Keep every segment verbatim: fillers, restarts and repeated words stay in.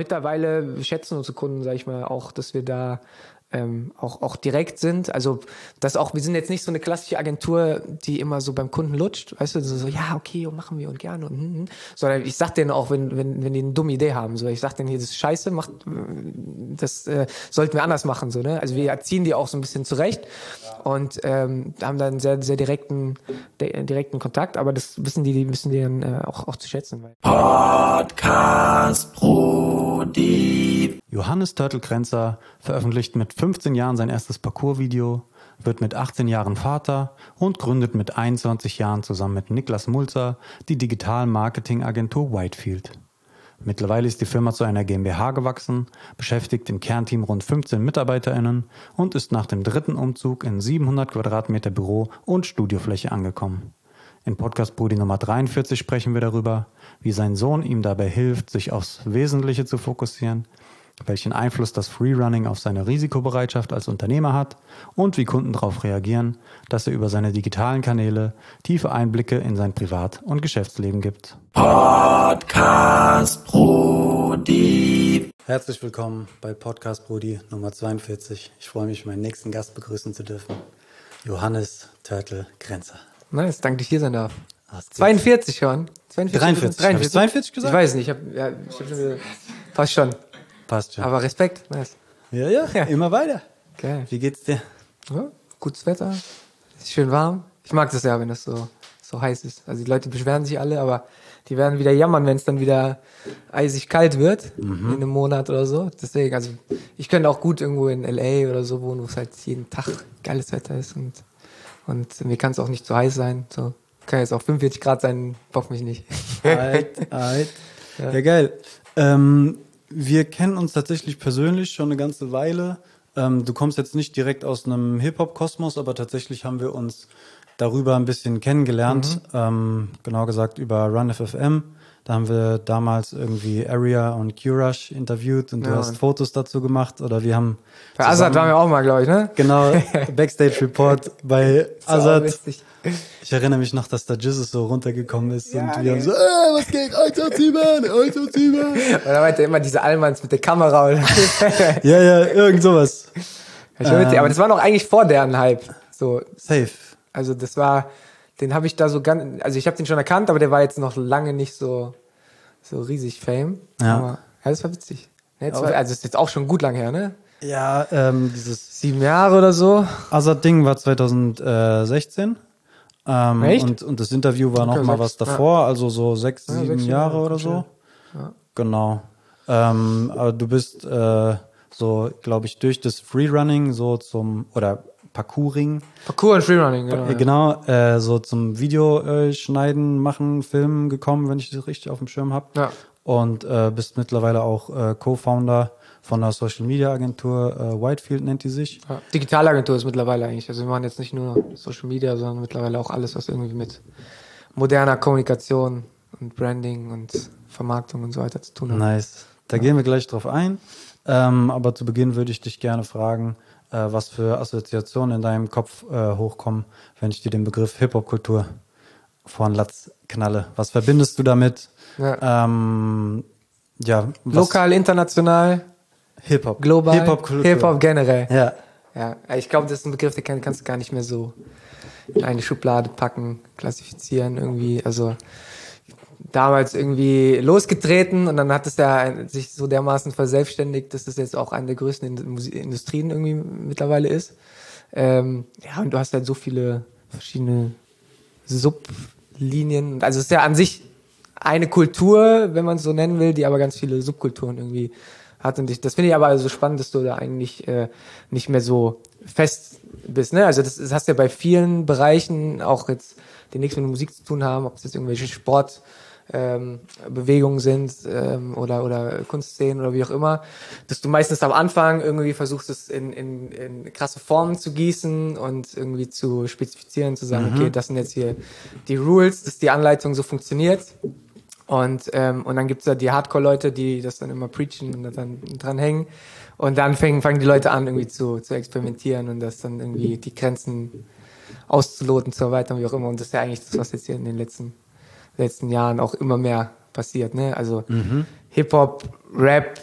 mittlerweile schätzen unsere Kunden, sag ich mal, auch, dass wir da ähm, auch, auch direkt sind. Also das auch, wir sind jetzt nicht so eine klassische Agentur, die immer so beim Kunden lutscht, weißt du, so, so ja, okay, und machen wir und gerne und hm, hm. Sondern ich sag denen auch, wenn, wenn, wenn die eine dumme Idee haben, so, ich sag denen hier, das ist scheiße, macht, das äh, sollten wir anders machen, so, ne? Also wir erziehen die auch so ein bisschen zurecht und ähm, haben dann einen sehr, sehr direkten, de- direkten Kontakt, aber das wissen die, die müssen die dann äh, auch, auch zu schätzen. Podcast Brudi. Johannes Törtel-Kränzer veröffentlicht mit fünfzehn Jahren sein erstes Parcours-Video, wird mit achtzehn Jahren Vater und gründet mit einundzwanzig Jahren zusammen mit Niklas Mulzer die Digital-Marketing-Agentur Whitefield. Mittlerweile ist die Firma zu einer GmbH gewachsen, beschäftigt im Kernteam rund fünfzehn MitarbeiterInnen und ist nach dem dritten Umzug in siebenhundert Quadratmeter Büro- und Studiofläche angekommen. In Podcast Brudi Nummer dreiundvierzig sprechen wir darüber, wie sein Sohn ihm dabei hilft, sich aufs Wesentliche zu fokussieren, welchen Einfluss das Freerunning auf seine Risikobereitschaft als Unternehmer hat und wie Kunden darauf reagieren, dass er über seine digitalen Kanäle tiefe Einblicke in sein Privat- und Geschäftsleben gibt. Podcast Brudi. Herzlich willkommen bei Podcast Brudi Nummer zweiundvierzig. Ich freue mich, meinen nächsten Gast begrüßen zu dürfen, Johannes Törtel-Kränzer. Nice, danke, dass ich hier sein darf. zweiundvierzig schon. zweiundvierzig, dreiundvierzig. dreiundvierzig. Habe ich zweiundvierzig gesagt? Ich weiß nicht, ich habe ja, ich hab schon wieder, fast schon. Passt schon. Aber Respekt, nice. Ja, ja, Ja. immer weiter. Geil. Wie geht's dir? Ja, gutes Wetter, ist schön warm. Ich mag das ja, wenn das so, so heiß ist. Also die Leute beschweren sich alle, aber die werden wieder jammern, wenn es dann wieder eisig kalt wird, mhm. in einem Monat oder so. Deswegen, also ich könnte auch gut irgendwo in L A oder so wohnen, wo es halt jeden Tag geiles Wetter ist und, und mir kann es auch nicht zu heiß sein. So. Kann jetzt auch fünfundvierzig Grad sein, bock mich nicht. Alright, alright. Ja. Ja, geil. Ähm, wir kennen uns tatsächlich persönlich schon eine ganze Weile. Ähm, du kommst jetzt nicht direkt aus einem Hip-Hop-Kosmos, aber tatsächlich haben wir uns darüber ein bisschen kennengelernt. Mhm. Ähm, genau gesagt über Run F F M. Da haben wir damals irgendwie Area und Q-Rush interviewt und ja, du hast Fotos dazu gemacht. Oder wir haben bei Azad waren wir auch mal, glaube ich, ne? Genau, Backstage Report bei Azad. Ich erinnere mich noch, dass da Jesus so runtergekommen ist ja, und wir nee. haben so, äh, was geht, alter Zimmer, alter Zimmer. Und da meinte immer diese Allmanns mit der Kamera. Ja, ja, irgend sowas. Ähm, aber das war noch eigentlich vor deren Hype. So. Safe. Also das war, den habe ich da so ganz, also ich habe den schon erkannt, aber der war jetzt noch lange nicht so, so riesig Fame. Ja. Aber, ja, das war witzig. Ja, war, also das ist jetzt auch schon gut lang her, ne? Ja, ähm, dieses sieben Jahre oder so. Azad-Ding war zweitausendsechzehn. Ähm, Echt? Und, und das Interview war noch okay, mal was davor, ja. also so sechs, ja, sieben sechs Jahre oder so. Ja. Genau. Ähm, aber du bist äh, so, glaube ich, durch das Freerunning so zum, oder Parkouring. Parkour und Freerunning, genau. Äh, genau, äh, so zum Videoschneiden, äh, machen, Filmen gekommen, wenn ich das richtig auf dem Schirm habe. Ja. Und äh, bist mittlerweile auch äh, Co-Founder von der Social Media Agentur, äh, Whitefield nennt die sich. Ja. Digitalagentur ist mittlerweile eigentlich. Also wir machen jetzt nicht nur Social Media, sondern mittlerweile auch alles, was irgendwie mit moderner Kommunikation und Branding und Vermarktung und so weiter zu tun hat. Nice. Da ja. gehen wir gleich drauf ein. Ähm, aber zu Beginn würde ich dich gerne fragen, äh, was für Assoziationen in deinem Kopf äh, hochkommen, wenn ich dir den Begriff Hip-Hop-Kultur vor den Latz knalle. Was verbindest du damit? Ja, ähm, ja was lokal, international, Hip-Hop. Global, Hip-Hop-Kultur. Hip-Hop generell. Ja. Ja, ich glaube, das ist ein Begriff, den kannst du gar nicht mehr so in eine Schublade packen, klassifizieren irgendwie. Also damals irgendwie losgetreten und dann hat es ja sich so dermaßen verselbstständigt, dass das jetzt auch eine der größten Industrien irgendwie mittlerweile ist. Ähm, ja, und du hast halt so viele verschiedene Sublinien. Also es ist ja an sich eine Kultur, wenn man es so nennen will, die aber ganz viele Subkulturen irgendwie hat. Und ich, das finde ich aber so spannend, dass du da eigentlich äh, nicht mehr so fest bist. Ne? Also das, das hast du ja bei vielen Bereichen, auch jetzt, die nichts mit Musik zu tun haben, ob es jetzt irgendwelche Sport ähm, Bewegungen sind ähm, oder, oder Kunstszenen oder wie auch immer, dass du meistens am Anfang irgendwie versuchst, es in, in, in krasse Formen zu gießen und irgendwie zu spezifizieren, zu sagen, mhm. okay, das sind jetzt hier die Rules, dass die Anleitung so funktioniert. Und, ähm, und dann gibt's da die Hardcore-Leute, die das dann immer preachen und dann dran hängen. Und dann fangen, fangen die Leute an, irgendwie zu, zu experimentieren und das dann irgendwie die Grenzen auszuloten, zu erweitern, wie auch immer. Und das ist ja eigentlich das, was jetzt hier in den letzten, letzten Jahren auch immer mehr passiert, ne? Also Hip-Hop, Rap,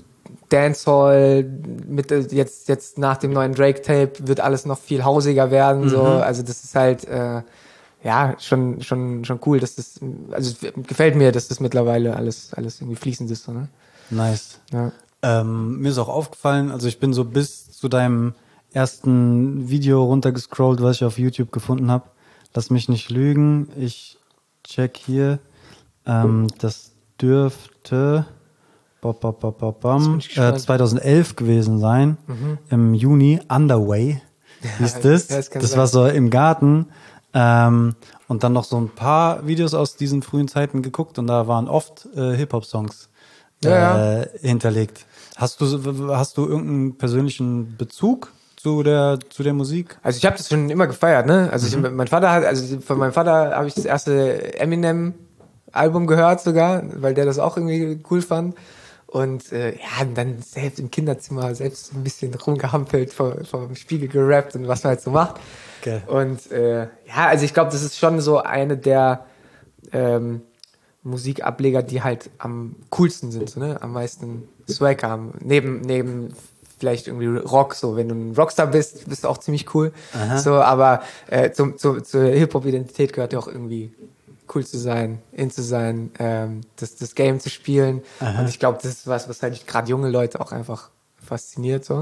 Dancehall, mit äh, jetzt jetzt nach dem neuen Drake-Tape wird alles noch viel hausiger werden, so. Also das ist halt äh, ja schon schon schon cool, dass das, also es gefällt mir, dass das mittlerweile alles alles irgendwie fließend ist, so, ne? Nice. Ja. Ähm, mir ist auch aufgefallen, also ich bin so bis zu deinem ersten Video runtergescrollt, was ich auf YouTube gefunden habe. Lass mich nicht lügen. Ich check hier. Ähm, das dürfte bam, bam, bam, bam, bam, äh, zweitausendelf gewesen sein. Mhm. Im Juni. Underway hieß Ja, das. das kann Das sein. war so im Garten. Ähm, und dann noch so ein paar Videos aus diesen frühen Zeiten geguckt und da waren oft äh, Hip-Hop-Songs äh, Ja, ja. hinterlegt. Hast du, hast du irgendeinen persönlichen Bezug zu der, zu der Musik? Also ich habe das schon immer gefeiert, ne? Also ich, mein Vater hat, also von meinem Vater habe ich das erste Eminem-Album gehört sogar, weil der das auch irgendwie cool fand. Und äh, ja, und dann selbst im Kinderzimmer selbst ein bisschen rumgehampelt, vor, vor dem Spiegel gerappt und was man halt so macht. Okay. Und äh, ja, also ich glaube, das ist schon so eine der ähm, Musikableger, die halt am coolsten sind, so, ne? Am meisten Swag haben. Neben, neben vielleicht irgendwie Rock, so wenn du ein Rockstar bist, bist du auch ziemlich cool. Aha. So, aber äh, zum, zum, zur Hip-Hop-Identität gehört ja auch irgendwie cool zu sein, in zu sein, ähm, das, das Game zu spielen. Aha. Und ich glaube, das ist was, was halt gerade junge Leute auch einfach fasziniert. So.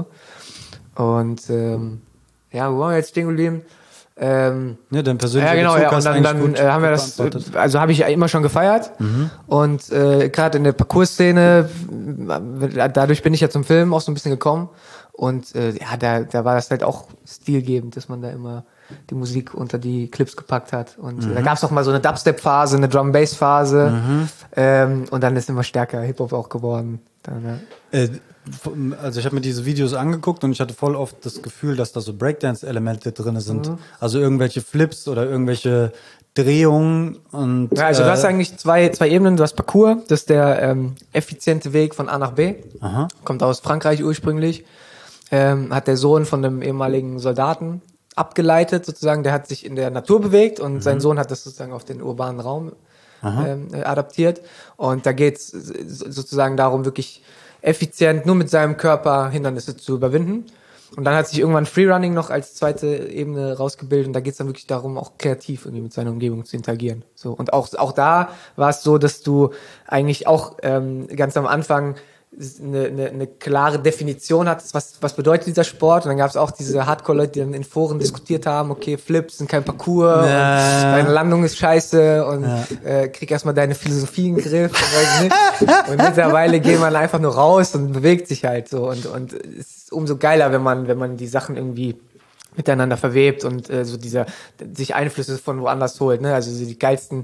Und ähm, ja, wo waren wir jetzt stehen geblieben? Ähm, Ja, dein persönlicher ja, genau, Bezug ja. Und hast dann, eigentlich dann gut, äh, haben wir gut das, beantwortet. also habe ich ja immer schon gefeiert. Und äh, gerade in der Parcours-Szene, äh, dadurch bin ich ja zum Film auch so ein bisschen gekommen. Und äh, ja, da, da war das halt auch stilgebend, dass man da immer die Musik unter die Clips gepackt hat. Und äh, da gab es auch mal so eine Dubstep-Phase, eine Drum-Bass-Phase. Ähm, und dann ist immer stärker Hip-Hop auch geworden. Dann, ja. Äh, also ich habe mir diese Videos angeguckt und ich hatte voll oft das Gefühl, dass da so Breakdance-Elemente drin sind. Also irgendwelche Flips oder irgendwelche Drehungen und Ja, also äh, du hast eigentlich zwei, zwei Ebenen. Du hast Parcours, das ist der ähm, effiziente Weg von A nach B. Aha. Kommt aus Frankreich ursprünglich. Ähm, hat der Sohn von einem ehemaligen Soldaten abgeleitet, sozusagen. Der hat sich in der Natur bewegt und sein Sohn hat das sozusagen auf den urbanen Raum ähm, äh, adaptiert. Und da geht es sozusagen darum, wirklich effizient nur mit seinem Körper Hindernisse zu überwinden. Und dann hat sich irgendwann Freerunning noch als zweite Ebene rausgebildet und da geht es dann wirklich darum, auch kreativ irgendwie mit seiner Umgebung zu interagieren. So, und auch, auch da war es so, dass du eigentlich auch ähm, ganz am Anfang eine, eine, eine klare Definition hattest, was, was bedeutet dieser Sport. Und dann gab es auch diese Hardcore-Leute, die dann in Foren diskutiert haben, okay, Flips sind kein Parcours, Ja. und deine Landung ist scheiße und Ja. äh, krieg erstmal deine Philosophie in den Griff. Und, weiß ich nicht. Und mittlerweile geht man einfach nur raus und bewegt sich halt so. Und, und es ist umso geiler, wenn man, wenn man die Sachen irgendwie miteinander verwebt und äh, so dieser sich Einflüsse von woanders holt, ne? Also so die geilsten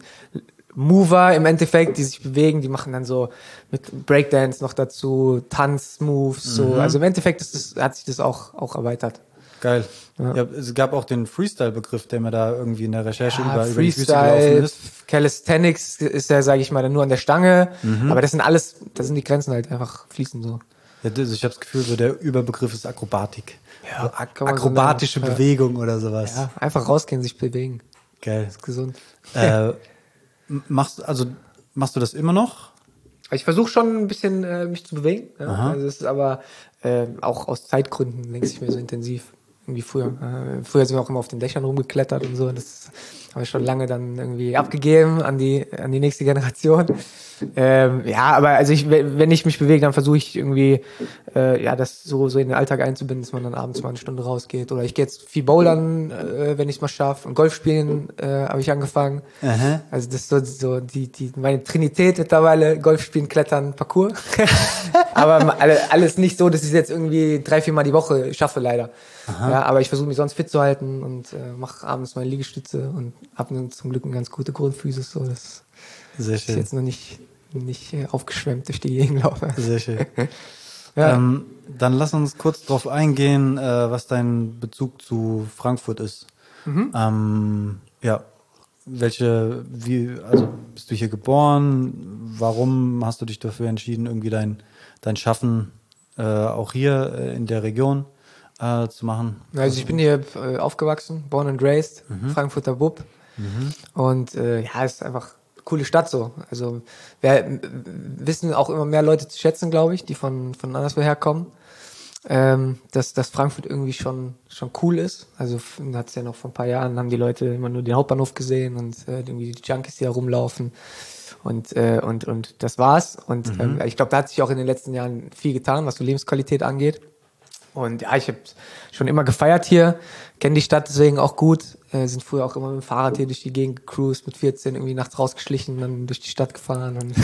Mover im Endeffekt, die sich bewegen, die machen dann so mit Breakdance noch dazu, Tanzmoves, so. Also im Endeffekt ist das, hat sich das auch auch erweitert. Geil. Ja. Ja, es gab auch den Freestyle-Begriff, der mir da irgendwie in der Recherche Ja, über, über die Füße gelaufen Freestyle, ist. Calisthenics ist ja, sage ich mal, dann nur an der Stange, aber das sind alles, das sind die Grenzen halt einfach fließen so. Ja, das, ich habe das Gefühl, so der Überbegriff ist Akrobatik. Ja, so kann man so akrobatische nennen. Ja. Bewegung oder sowas. Ja, einfach rausgehen, sich bewegen, Geil. ist gesund. Äh, m- machst, also, machst du das immer noch? Ich versuche schon ein bisschen äh, mich zu bewegen, ja? Also es ist aber äh, auch aus Zeitgründen längst nicht mehr so intensiv irgendwie früher. Äh, früher sind wir auch immer auf den Dächern rumgeklettert und so. Das habe ich schon lange dann irgendwie abgegeben an die an die nächste Generation. Ähm, ja, aber also ich, wenn ich mich bewege, dann versuche ich irgendwie äh, ja das so so in den Alltag einzubinden, dass man dann abends mal eine Stunde rausgeht. Oder ich gehe jetzt viel bouldern, äh, wenn ich es mal schaffe. Und Golf spielen äh, habe ich angefangen. Aha. Also das ist so, so die, die, meine Trinität mittlerweile, Golf spielen, Klettern, Parcours. Aber alle, alles nicht so, dass ich es jetzt irgendwie drei, vier Mal die Woche schaffe, leider. Ja, aber ich versuche mich sonst fit zu halten und äh, mache abends meine Liegestütze und habe nun zum Glück eine ganz gute Grundphysis. So, das Sehr ist schön. jetzt noch nicht, nicht äh, aufgeschwemmt durch die Gegend laufe. Sehr schön. Ja. Ähm, dann lass uns kurz drauf eingehen, äh, was dein Bezug zu Frankfurt ist. Ähm, ja, welche, wie, also bist du hier geboren? Warum hast du dich dafür entschieden, irgendwie dein, dein Schaffen äh, auch hier äh, in der Region äh, zu machen? Also ich bin hier äh, aufgewachsen, born and raised, Frankfurter Bub. Und äh, ja, es ist einfach coole Stadt so. Also wir wissen auch immer mehr Leute zu schätzen, glaube ich, die von, von anderswo herkommen. Ähm, dass, dass Frankfurt irgendwie schon, schon cool ist. Also hat es ja noch vor ein paar Jahren, haben die Leute immer nur den Hauptbahnhof gesehen und äh, irgendwie die Junkies, die da rumlaufen. Und, äh, und, und das war's. Und mhm. ähm, ich glaube, da hat sich auch in den letzten Jahren viel getan, was so Lebensqualität angeht. Und ja, ich habe schon immer gefeiert hier, kenne die Stadt deswegen auch gut, äh, sind früher auch immer mit dem Fahrrad hier durch die Gegend gecruised, mit vierzehn irgendwie nachts rausgeschlichen, dann durch die Stadt gefahren und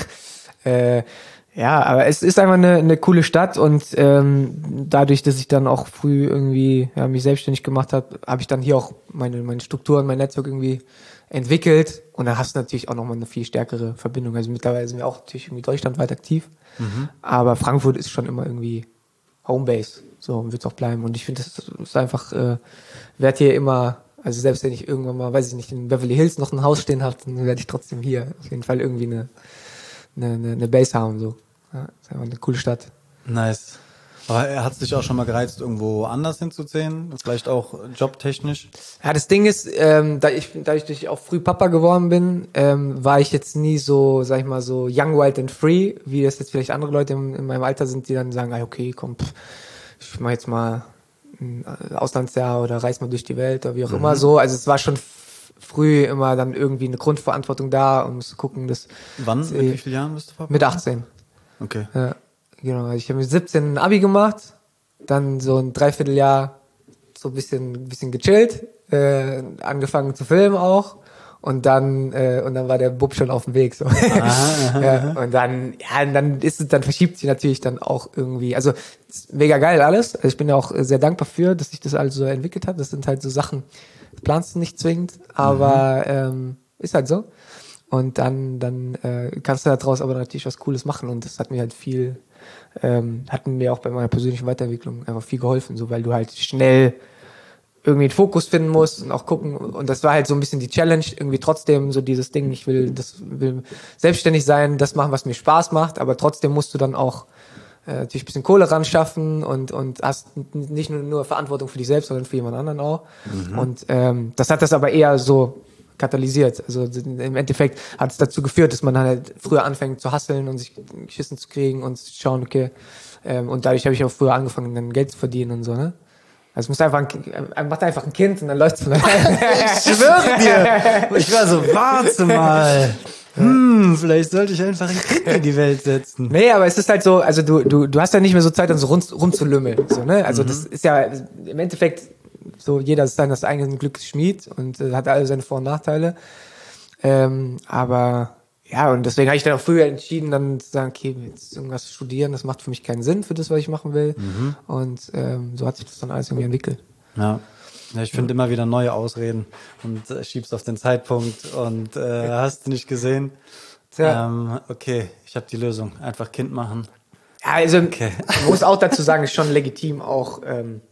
äh, ja, aber es ist einfach eine, eine coole Stadt und ähm, dadurch, dass ich dann auch früh irgendwie ja, mich selbstständig gemacht habe, habe ich dann hier auch meine, meine Strukturen, mein Netzwerk irgendwie entwickelt und dann hast du natürlich auch nochmal eine viel stärkere Verbindung. Also mittlerweile sind wir auch natürlich irgendwie deutschlandweit aktiv, mhm. aber Frankfurt ist schon immer irgendwie Homebase, so wird es auch bleiben und ich finde, das ist einfach, äh, werde hier immer, also selbst wenn ich irgendwann mal, weiß ich nicht, in Beverly Hills noch ein Haus stehen habe, dann werde ich trotzdem hier auf jeden Fall irgendwie eine Eine, eine, eine Base haben, so. Ja, ist einfach eine coole Stadt. Nice. Aber hat es dich auch schon mal gereizt, irgendwo anders hinzuziehen? Vielleicht auch jobtechnisch? Ja, das Ding ist, ähm, da ich, dadurch, dass ich auch früh Papa geworden bin, ähm, war ich jetzt nie so, sag ich mal, so young, wild and free, wie das jetzt vielleicht andere Leute in, in meinem Alter sind, die dann sagen, ah, okay, komm, pff, ich mach jetzt mal ein Auslandsjahr oder reis mal durch die Welt oder wie auch mhm. immer so. Also es war schon früh immer dann irgendwie eine Grundverantwortung da und musst gucken, dass... Wann? Mit wie vielen Jahren bist du Papa? Mit achtzehn. Okay. Ja, genau. Ich habe mit siebzehn ein Abi gemacht, dann so ein Dreivierteljahr so ein bisschen, bisschen gechillt, äh, angefangen zu filmen auch und dann äh, und dann war der Bub schon auf dem Weg so. Aha, ja, und dann ja, und dann ist es, dann verschiebt sich natürlich dann auch irgendwie, also ist mega geil alles. Also ich bin ja auch sehr dankbar für, dass sich das alles so entwickelt hat. Das sind halt so Sachen, planst du nicht zwingend, aber mhm. ähm, ist halt so. Und dann, dann äh, kannst du daraus aber natürlich was Cooles machen. Und das hat mir halt viel, ähm, hat mir auch bei meiner persönlichen Weiterentwicklung einfach viel geholfen, so weil du halt schnell irgendwie einen Fokus finden musst und auch gucken. Und das war halt so ein bisschen die Challenge, irgendwie trotzdem so dieses Ding, ich will, das will selbstständig sein, das machen, was mir Spaß macht, aber trotzdem musst du dann auch äh, natürlich ein bisschen Kohle ran schaffen und, und hast nicht nur, nur Verantwortung für dich selbst, sondern für jemand anderen auch. Mhm. Und ähm, das hat das aber eher so katalysiert. Also im Endeffekt hat es dazu geführt, dass man halt früher anfängt zu hustlen und sich geschissen zu kriegen und zu schauen, okay, ähm, und dadurch habe ich auch früher angefangen, dann Geld zu verdienen und so, ne? Also es muss einfach ein, macht einfach ein Kind und dann läuft's von alleine. Ich schwöre dir. Ich war so, warte mal. Hm, vielleicht sollte ich einfach ein Kind in die Welt setzen. Nee, aber es ist halt so, also du, du, du hast ja nicht mehr so Zeit, dann so rund, rumzulümmeln. So, ne? Also mhm. das ist ja im Endeffekt so, jeder ist dann das eigene Glücksschmied und äh, hat alle seine Vor- und Nachteile. Ähm, aber ja, und deswegen habe ich dann auch früher entschieden, dann zu sagen, okay, jetzt irgendwas studieren, das macht für mich keinen Sinn für das, was ich machen will. Mhm. Und ähm, so hat sich das dann alles irgendwie entwickelt. Ja. Ja, ich finde immer wieder neue Ausreden und äh, schiebst auf den Zeitpunkt und äh, hast du nicht gesehen. Ja. Ähm, okay, ich habe die Lösung. Einfach Kind machen. Ja, also okay. Man muss auch dazu sagen, ist schon legitim auch ähm,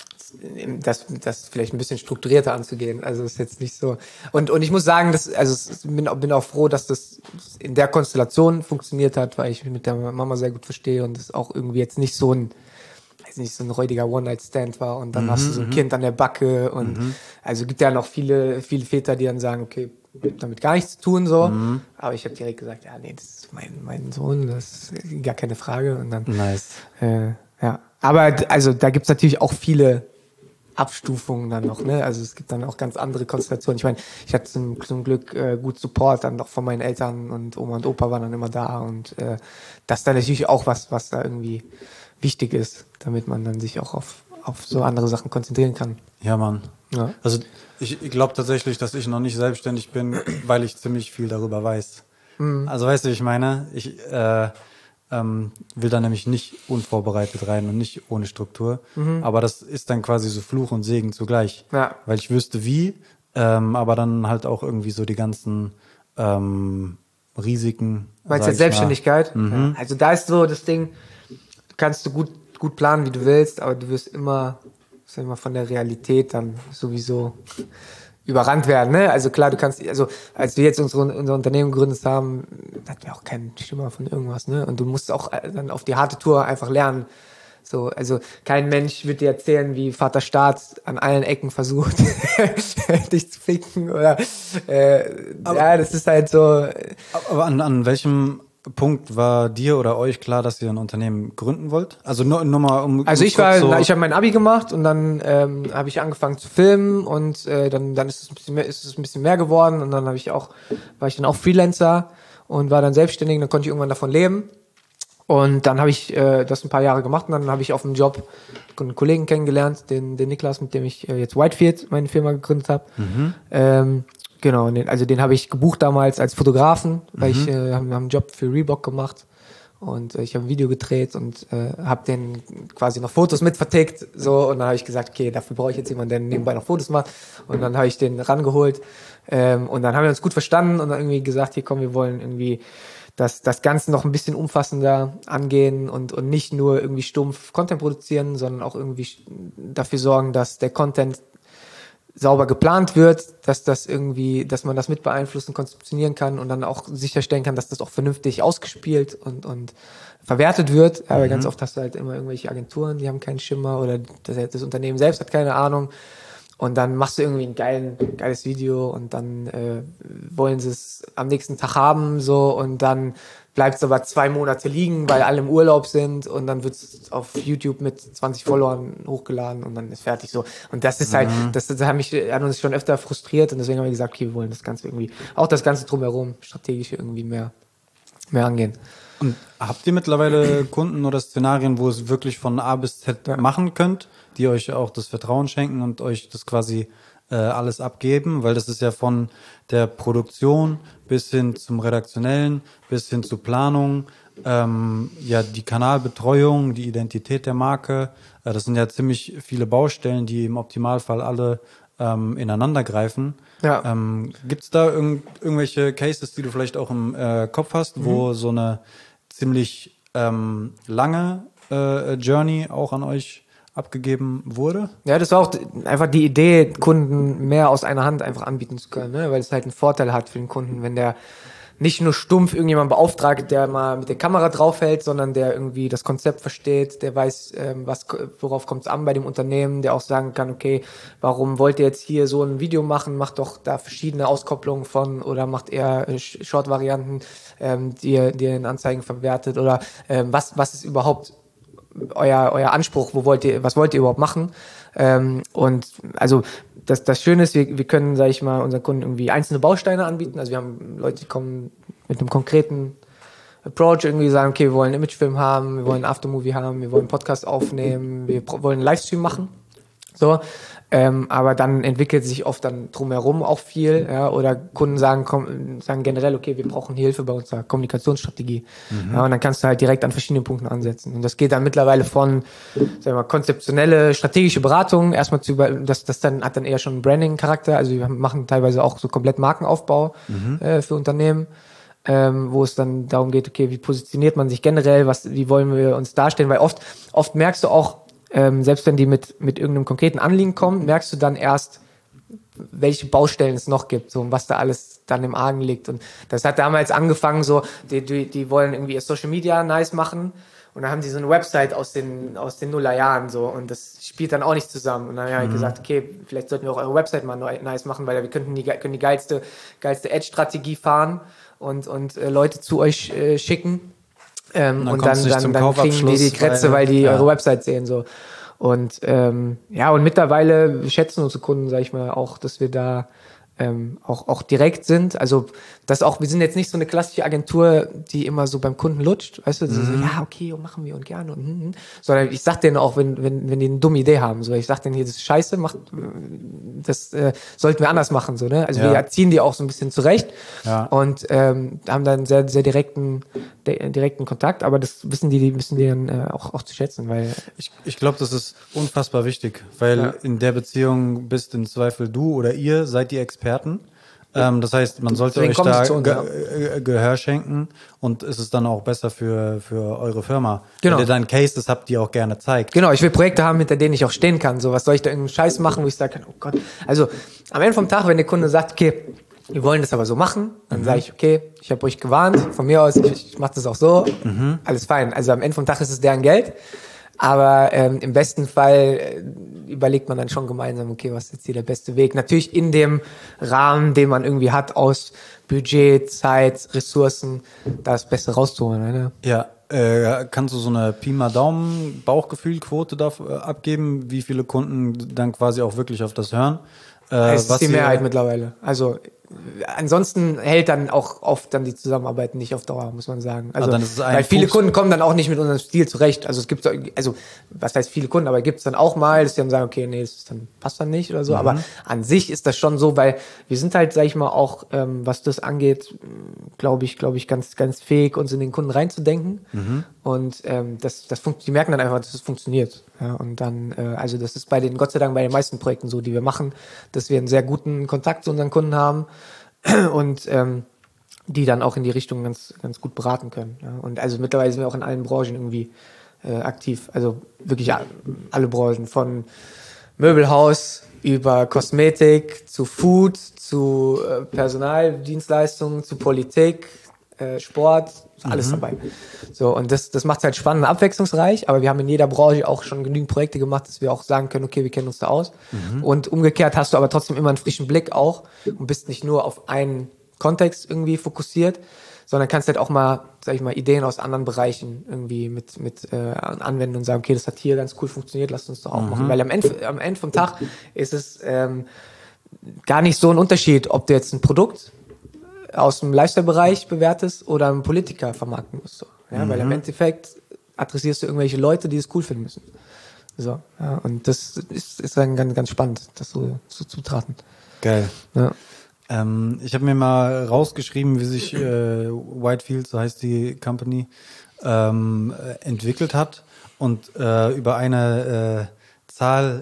das, das vielleicht ein bisschen strukturierter anzugehen. Also ist jetzt nicht so. Und und ich muss sagen, dass, also ich bin, bin auch froh, dass das in der Konstellation funktioniert hat, weil ich mich mit der Mama sehr gut verstehe und das auch irgendwie jetzt nicht so ein weiß nicht, so ein räudiger One-Night-Stand war und dann mhm, hast du so ein Kind an der Backe und mhm. also gibt ja noch viele, viele Väter, die dann sagen, okay, ich hab damit gar nichts zu tun, so. Mhm. Aber ich habe direkt gesagt, ja, nee, das ist mein, mein Sohn, das ist gar keine Frage. Und dann, nice. Äh, ja. Aber also da gibt's natürlich auch viele Abstufungen dann noch, ne? Also es gibt dann auch ganz andere Konstellationen. Ich meine, ich hatte zum, zum Glück äh, gut Support dann noch von meinen Eltern und Oma und Opa waren dann immer da und äh, das ist dann natürlich auch was, was da irgendwie wichtig ist, damit man dann sich auch auf, auf so andere Sachen konzentrieren kann. Ja, Mann. Ja. Also ich, ich glaube tatsächlich, dass ich noch nicht selbstständig bin, weil ich ziemlich viel darüber weiß. Mhm. Also weißt du, ich meine, ich äh, ähm, will da nämlich nicht unvorbereitet rein und nicht ohne Struktur. Mhm. Aber das ist dann quasi so Fluch und Segen zugleich. Ja. Weil ich wüsste wie, ähm, aber dann halt auch irgendwie so die ganzen ähm, Risiken. Meinst du jetzt Selbstständigkeit? Mhm. Ja. Also da ist so das Ding, kannst du gut, gut planen, wie du willst, aber du wirst immer, sag ich mal, von der Realität dann sowieso überrannt werden, ne? Also klar, du kannst, also als wir jetzt unsere, unser Unternehmen gegründet haben, hatten wir auch keinen Schimmer von irgendwas, ne? Und du musst auch dann auf die harte Tour einfach lernen, So, also kein Mensch wird dir erzählen, wie Vater Staat an allen Ecken versucht, dich zu ficken oder äh, ja, das ist halt so. Aber an, an welchem Punkt war dir oder euch klar, dass ihr ein Unternehmen gründen wollt? Also nur, nur mal um. Also um ich war, so ich habe mein Abi gemacht und dann ähm, habe ich angefangen zu filmen und äh, dann dann ist es ein bisschen mehr, ist es ein bisschen mehr geworden und dann habe ich auch war ich dann auch Freelancer und war dann selbstständig, dann konnte ich irgendwann davon leben. Und dann habe ich äh, das ein paar Jahre gemacht und dann habe ich auf dem Job einen Kollegen kennengelernt, den, den Niklas, mit dem ich äh, jetzt Whitefield, meine Firma, gegründet habe. Mhm. Ähm, genau, den, also den habe ich gebucht damals als Fotografen, weil mhm. ich äh, habe einen Job für Reebok gemacht und äh, ich habe ein Video gedreht und äh, habe den quasi noch Fotos mit vertickt. So, und dann habe ich gesagt, okay, dafür brauche ich jetzt jemanden, der nebenbei noch Fotos macht. Und dann habe ich den rangeholt ähm, und dann haben wir uns gut verstanden und dann irgendwie gesagt, hier komm, wir wollen irgendwie das, das Ganze noch ein bisschen umfassender angehen und, und nicht nur irgendwie stumpf Content produzieren, sondern auch irgendwie dafür sorgen, dass der Content sauber geplant wird, dass das irgendwie, dass man das mit beeinflussen, konzeptionieren kann und dann auch sicherstellen kann, dass das auch vernünftig ausgespielt und, und verwertet wird. Aber mhm. ganz oft hast du halt immer irgendwelche Agenturen, die haben keinen Schimmer oder das, das Unternehmen selbst hat keine Ahnung. Und dann machst du irgendwie ein geilen, geiles Video und dann äh, wollen sie es am nächsten Tag haben so und dann bleibt es aber zwei Monate liegen, weil alle im Urlaub sind und dann wird es auf YouTube mit zwanzig Followern hochgeladen und dann ist fertig so. Und das ist halt, mhm. das, das hat mich hat uns schon öfter frustriert und deswegen haben wir gesagt, okay, wir wollen das Ganze irgendwie, auch das Ganze drumherum, strategisch irgendwie mehr, mehr angehen. Und habt ihr mittlerweile Kunden oder Szenarien, wo es wirklich von A bis Z ja. machen könnt, die euch auch das Vertrauen schenken und euch das quasi äh, alles abgeben? Weil das ist ja von der Produktion bis hin zum Redaktionellen, bis hin zur Planung, ähm, ja die Kanalbetreuung, die Identität der Marke. Äh, das sind ja ziemlich viele Baustellen, die im Optimalfall alle ähm, ineinander greifen. Ja. Ähm, gibt's da irgend, irgendwelche Cases, die du vielleicht auch im äh, Kopf hast, mhm. wo so eine ziemlich ähm, lange äh, Journey auch an euch abgegeben wurde? Ja, das war auch einfach die Idee, Kunden mehr aus einer Hand einfach anbieten zu können, ne? Weil es halt einen Vorteil hat für den Kunden, wenn der nicht nur stumpf irgendjemand beauftragt, der mal mit der Kamera draufhält, sondern der irgendwie das Konzept versteht, der weiß, ähm, was, worauf kommt es an bei dem Unternehmen, der auch sagen kann, okay, warum wollt ihr jetzt hier so ein Video machen, macht doch da verschiedene Auskopplungen von oder macht eher Short-Varianten, ähm, die ihr, die ihr in Anzeigen verwertet oder ähm, was, was ist überhaupt euer, euer Anspruch, wo wollt ihr, was wollt ihr überhaupt machen? Ähm, und also das, das Schöne ist, wir, wir können, sag ich mal, unseren Kunden irgendwie einzelne Bausteine anbieten. Also wir haben Leute, die kommen mit einem konkreten Approach, irgendwie sagen, okay, wir wollen einen Imagefilm haben, wir wollen einen Aftermovie haben, wir wollen einen Podcast aufnehmen, wir wollen einen Livestream machen. So, ähm, aber dann entwickelt sich oft dann drumherum auch viel, ja, oder Kunden sagen, komm, sagen generell, okay, wir brauchen Hilfe bei unserer Kommunikationsstrategie. Mhm. Ja, und dann kannst du halt direkt an verschiedenen Punkten ansetzen. Und das geht dann mittlerweile von, sagen wir mal, konzeptionelle, strategische Beratung, erstmal zu über, das, das dann hat dann eher schon einen Branding-Charakter. Also wir machen teilweise auch so komplett Markenaufbau mhm. äh, für Unternehmen. Ähm, wo es dann darum geht, okay, wie positioniert man sich generell, was, wie wollen wir uns darstellen, weil oft, oft merkst du auch, ähm, selbst wenn die mit, mit irgendeinem konkreten Anliegen kommen, merkst du dann erst, welche Baustellen es noch gibt, so, und was da alles dann im Argen liegt. Und das hat damals angefangen, so, die, die, die wollen irgendwie ihr Social Media nice machen. Und dann haben die so eine Website aus den, aus den Nullerjahren, so, und das spielt dann auch nicht zusammen. Und dann habe ich mhm. gesagt, okay, vielleicht sollten wir auch eure Website mal nice machen, weil wir könnten die, können die geilste, geilste Ad-Strategie fahren und, und äh, Leute zu euch äh, schicken. Ähm, und dann, dann, dann, dann kriegen die die Krätze, weil, weil die ja. eure Website sehen, so. Und, ähm, ja, und mittlerweile schätzen unsere Kunden, sag ich mal, auch, dass wir da, ähm, auch, auch direkt sind. Also, das auch, wir sind jetzt nicht so eine klassische Agentur, die immer so beim Kunden lutscht, weißt du, mhm. so, ja, okay, und machen wir und gerne und, und, und, sondern ich sag denen auch, wenn, wenn, wenn die eine dumme Idee haben, so, ich sag denen hier, das ist scheiße, macht, das, äh, sollten wir anders machen, so, ne, also ja. wir erziehen die auch so ein bisschen zurecht ja. und, ähm, haben dann sehr, sehr direkten, de- direkten Kontakt, aber das wissen die, die wissen die dann äh, auch, auch zu schätzen, weil. Ich, ich glaube, das ist unfassbar wichtig, weil ja. in der Beziehung bist im Zweifel du oder ihr seid die Experten. Ähm, das heißt, man sollte euch da ge- ge- Gehör schenken und es ist dann auch besser für, für eure Firma. Genau. Wenn ihr dann Cases habt, die auch gerne zeigt. Genau, ich will Projekte haben, hinter denen ich auch stehen kann. So, was soll ich da irgendeinen Scheiß machen, wo ich sagen kann, oh Gott. Also am Ende vom Tag, wenn der Kunde sagt, okay, wir wollen das aber so machen, dann mhm. sage ich, okay, ich habe euch gewarnt, von mir aus, ich, ich mache das auch so, mhm. alles fein. Also am Ende vom Tag ist es deren Geld. Aber ähm, im besten Fall äh, überlegt man dann schon gemeinsam, okay, was ist jetzt hier der beste Weg? Natürlich in dem Rahmen, den man irgendwie hat aus Budget, Zeit, Ressourcen, das Beste rauszuholen. Ne? Ja, äh, kannst du so eine Pi mal Daumen Bauchgefühlquote da äh, abgeben, wie viele Kunden dann quasi auch wirklich auf das hören? Äh, Es ist was die ihr- Mehrheit mittlerweile. Also ansonsten hält dann auch oft dann die Zusammenarbeit nicht auf Dauer, muss man sagen. Also, Ah, dann ist es ein weil viele Fuchs- Kunden kommen dann auch nicht mit unserem Stil zurecht. Also es gibt, so- also was heißt viele Kunden, aber gibt es dann auch mal, dass die dann sagen, okay, nee, das ist dann, passt dann nicht oder so. Aber an sich ist das schon so, weil wir sind halt, sag ich mal, auch, ähm, was das angeht, glaube ich, glaube ich, ganz, ganz fähig, uns in den Kunden reinzudenken. Und ähm, das, das funkt, die merken dann einfach, dass es funktioniert. Ja, und dann, äh, also das ist bei den, Gott sei Dank, bei den meisten Projekten so, die wir machen, dass wir einen sehr guten Kontakt zu unseren Kunden haben und ähm, die dann auch in die Richtung ganz, ganz gut beraten können. Ja. Und also mittlerweile sind wir auch in allen Branchen irgendwie äh, aktiv. Also wirklich a- alle Branchen, von Möbelhaus über Kosmetik zu Food, zu äh, Personaldienstleistungen, zu Politik, äh, Sport, ist alles dabei. So, und das, das macht es halt spannend und abwechslungsreich, aber wir haben in jeder Branche auch schon genügend Projekte gemacht, dass wir auch sagen können, okay, wir kennen uns da aus. Und umgekehrt hast du aber trotzdem immer einen frischen Blick auch und bist nicht nur auf einen Kontext irgendwie fokussiert, sondern kannst halt auch mal, sag ich mal, Ideen aus anderen Bereichen irgendwie mit, mit äh, anwenden und sagen, okay, das hat hier ganz cool funktioniert, lasst uns doch auch machen. Weil am Ende, am Ende vom Tag ist es ähm, gar nicht so ein Unterschied, ob du jetzt ein Produkt aus dem Lifestyle-Bereich bewertest oder einen Politiker vermarkten musst. So. Ja, weil im Endeffekt adressierst du irgendwelche Leute, die es cool finden müssen. So, ja, und das ist, ist dann ganz, ganz spannend, das so zu zutraten. Geil. Ja. Ähm, ich habe mir mal rausgeschrieben, wie sich äh, Whitefield, so heißt die Company, ähm, äh, entwickelt hat. Und äh, über eine äh, Zahl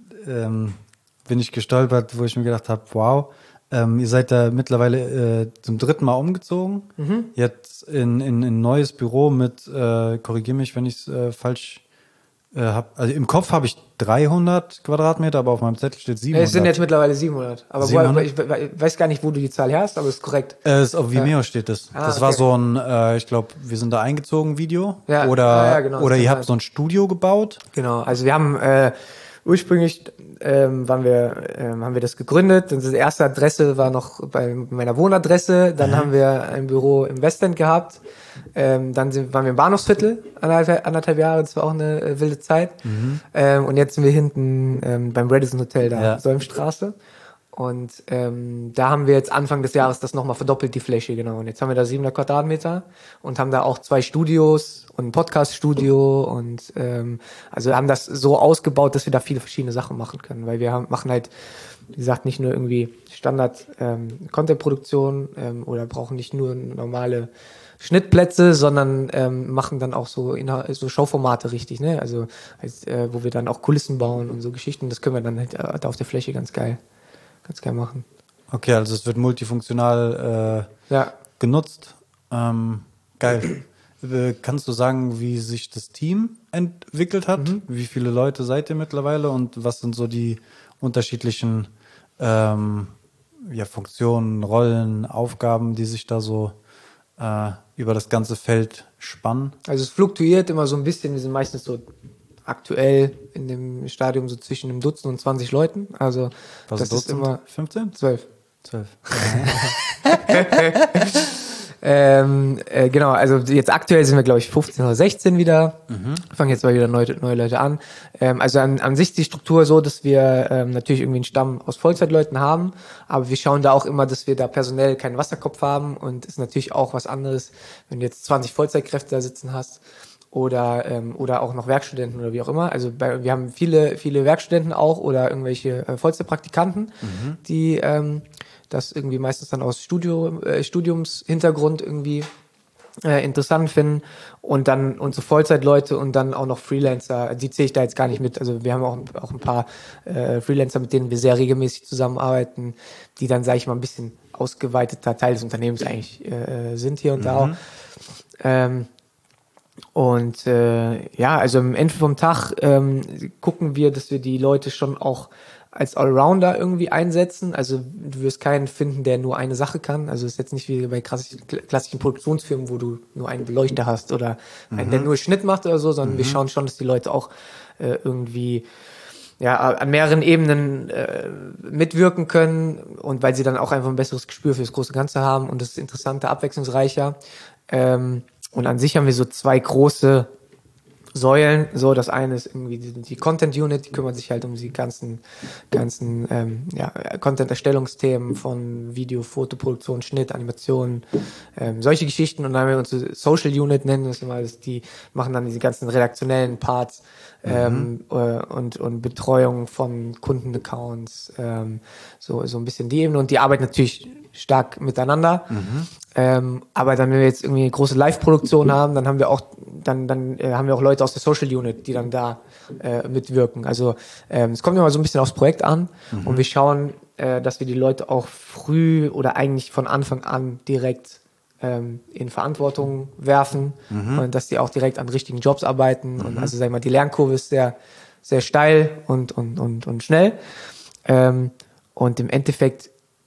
ähm, bin ich gestolpert, wo ich mir gedacht habe, wow, ähm, ihr seid da mittlerweile äh, zum dritten Mal umgezogen. Jetzt in, in, in ein neues Büro mit, äh, korrigiere mich, wenn ich es äh, falsch äh, habe. Also im Kopf habe ich dreihundert Quadratmeter, aber auf meinem Zettel steht siebenhundert. Es sind jetzt mittlerweile siebenhundert. Aber siebenhundert? Wo, ich, ich weiß gar nicht, wo du die Zahl her hast, aber es ist korrekt. Äh, ist auf Vimeo steht das. Ah, das war okay. so ein, äh, ich glaube, wir sind da eingezogen Video. Ja, Oder, ah, ja, genau, oder das ihr kann habt sein. so ein Studio gebaut. Genau, also wir haben äh, ursprünglich ähm, waren wir, ähm, haben wir das gegründet. Unsere erste Adresse war noch bei meiner Wohnadresse. Dann haben wir ein Büro im Westend gehabt. Ähm, dann sind, waren wir im Bahnhofsviertel anderthalb, anderthalb Jahre. Das war auch eine äh, wilde Zeit. Ähm, und jetzt sind wir hinten ähm, beim Radisson Hotel da, Ja. Säumstraße. Und ähm, da haben wir jetzt Anfang des Jahres das nochmal verdoppelt, die Fläche, genau. Und jetzt haben wir da siebenhundert Quadratmeter und haben da auch zwei Studios und ein Podcast-Studio und ähm, also haben das so ausgebaut, dass wir da viele verschiedene Sachen machen können, weil wir haben, machen halt, wie gesagt, nicht nur irgendwie Standard ähm, Content-Produktion ähm, oder brauchen nicht nur normale Schnittplätze, sondern ähm, machen dann auch so, Inhal- so Showformate richtig, ne? Also als, äh, wo wir dann auch Kulissen bauen und so Geschichten. Das können wir dann halt äh, da auf der Fläche ganz geil, ganz geil machen. Okay, also es wird multifunktional äh, Ja. genutzt. Ähm, geil. Äh, Kannst du sagen, wie sich das Team entwickelt hat? Wie viele Leute seid ihr mittlerweile und was sind so die unterschiedlichen ähm, ja, Funktionen, Rollen, Aufgaben, die sich da so äh, über das ganze Feld spannen? Also es fluktuiert immer so ein bisschen. Wir sind meistens so aktuell in dem Stadium so zwischen einem Dutzend und zwanzig Leuten. Also Was das ist Dutzend? immer fünfzehn? zwölf. zwölf. Ähm, äh, genau, also jetzt aktuell sind wir, glaube ich, fünfzehn oder sechzehn wieder. Fangen jetzt mal wieder neue, neue Leute an. Ähm, also an, an sich ist die Struktur so, dass wir ähm, natürlich irgendwie einen Stamm aus Vollzeitleuten haben, aber wir schauen da auch immer, dass wir da personell keinen Wasserkopf haben und ist natürlich auch was anderes, wenn du jetzt zwanzig Vollzeitkräfte da sitzen hast oder ähm, oder auch noch Werkstudenten oder wie auch immer. Also bei, wir haben viele viele Werkstudenten auch oder irgendwelche äh, Vollzeitpraktikanten, die ähm, das irgendwie meistens dann aus Studio, äh, Studiumshintergrund irgendwie äh, interessant finden und dann unsere Vollzeitleute und dann auch noch Freelancer, die zähle ich da jetzt gar nicht mit. Also wir haben auch, auch ein paar äh, Freelancer, mit denen wir sehr regelmäßig zusammenarbeiten, die dann, sage ich mal, ein bisschen ausgeweiteter Teil des Unternehmens eigentlich äh, sind hier und da auch. Ähm, und äh, ja, also am Ende vom Tag ähm, gucken wir, dass wir die Leute schon auch als Allrounder irgendwie einsetzen. Also du wirst keinen finden, der nur eine Sache kann. Also es ist jetzt nicht wie bei klassischen, klassischen Produktionsfilmen, wo du nur einen Beleuchter hast oder einen, der nur Schnitt macht oder so, sondern wir schauen schon, dass die Leute auch äh, irgendwie ja, an mehreren Ebenen äh, mitwirken können und weil sie dann auch einfach ein besseres Gespür für das große Ganze haben und das ist interessanter, abwechslungsreicher. Ähm, und an sich haben wir so zwei große Säulen. So, das eine ist irgendwie die, die Content Unit, die kümmert sich halt um die ganzen, ganzen ähm, ja, Content-Erstellungsthemen von Video, Fotoproduktion, Schnitt, Animation, ähm, solche Geschichten. Und dann haben wir unsere Social Unit, nennen wir es mal, die machen dann diese ganzen redaktionellen Parts ähm, mhm. äh, und, und Betreuung von Kundenaccounts, ähm, so, so ein bisschen die Ebene. Und die arbeiten natürlich stark miteinander. Mhm. Ähm, aber dann, wenn wir jetzt irgendwie eine große Live-Produktion haben, dann haben wir auch, dann, dann äh, haben wir auch Leute aus der Social Unit, die dann da äh, mitwirken. Also ähm, es kommt immer so ein bisschen aufs Projekt an mhm. und wir schauen, äh, dass wir die Leute auch früh oder eigentlich von Anfang an direkt ähm, in Verantwortung werfen mhm. und dass die auch direkt an richtigen Jobs arbeiten. Mhm. Und also sag ich mal, die Lernkurve ist sehr, sehr steil und, und, und, und schnell. Ähm, und im Endeffekt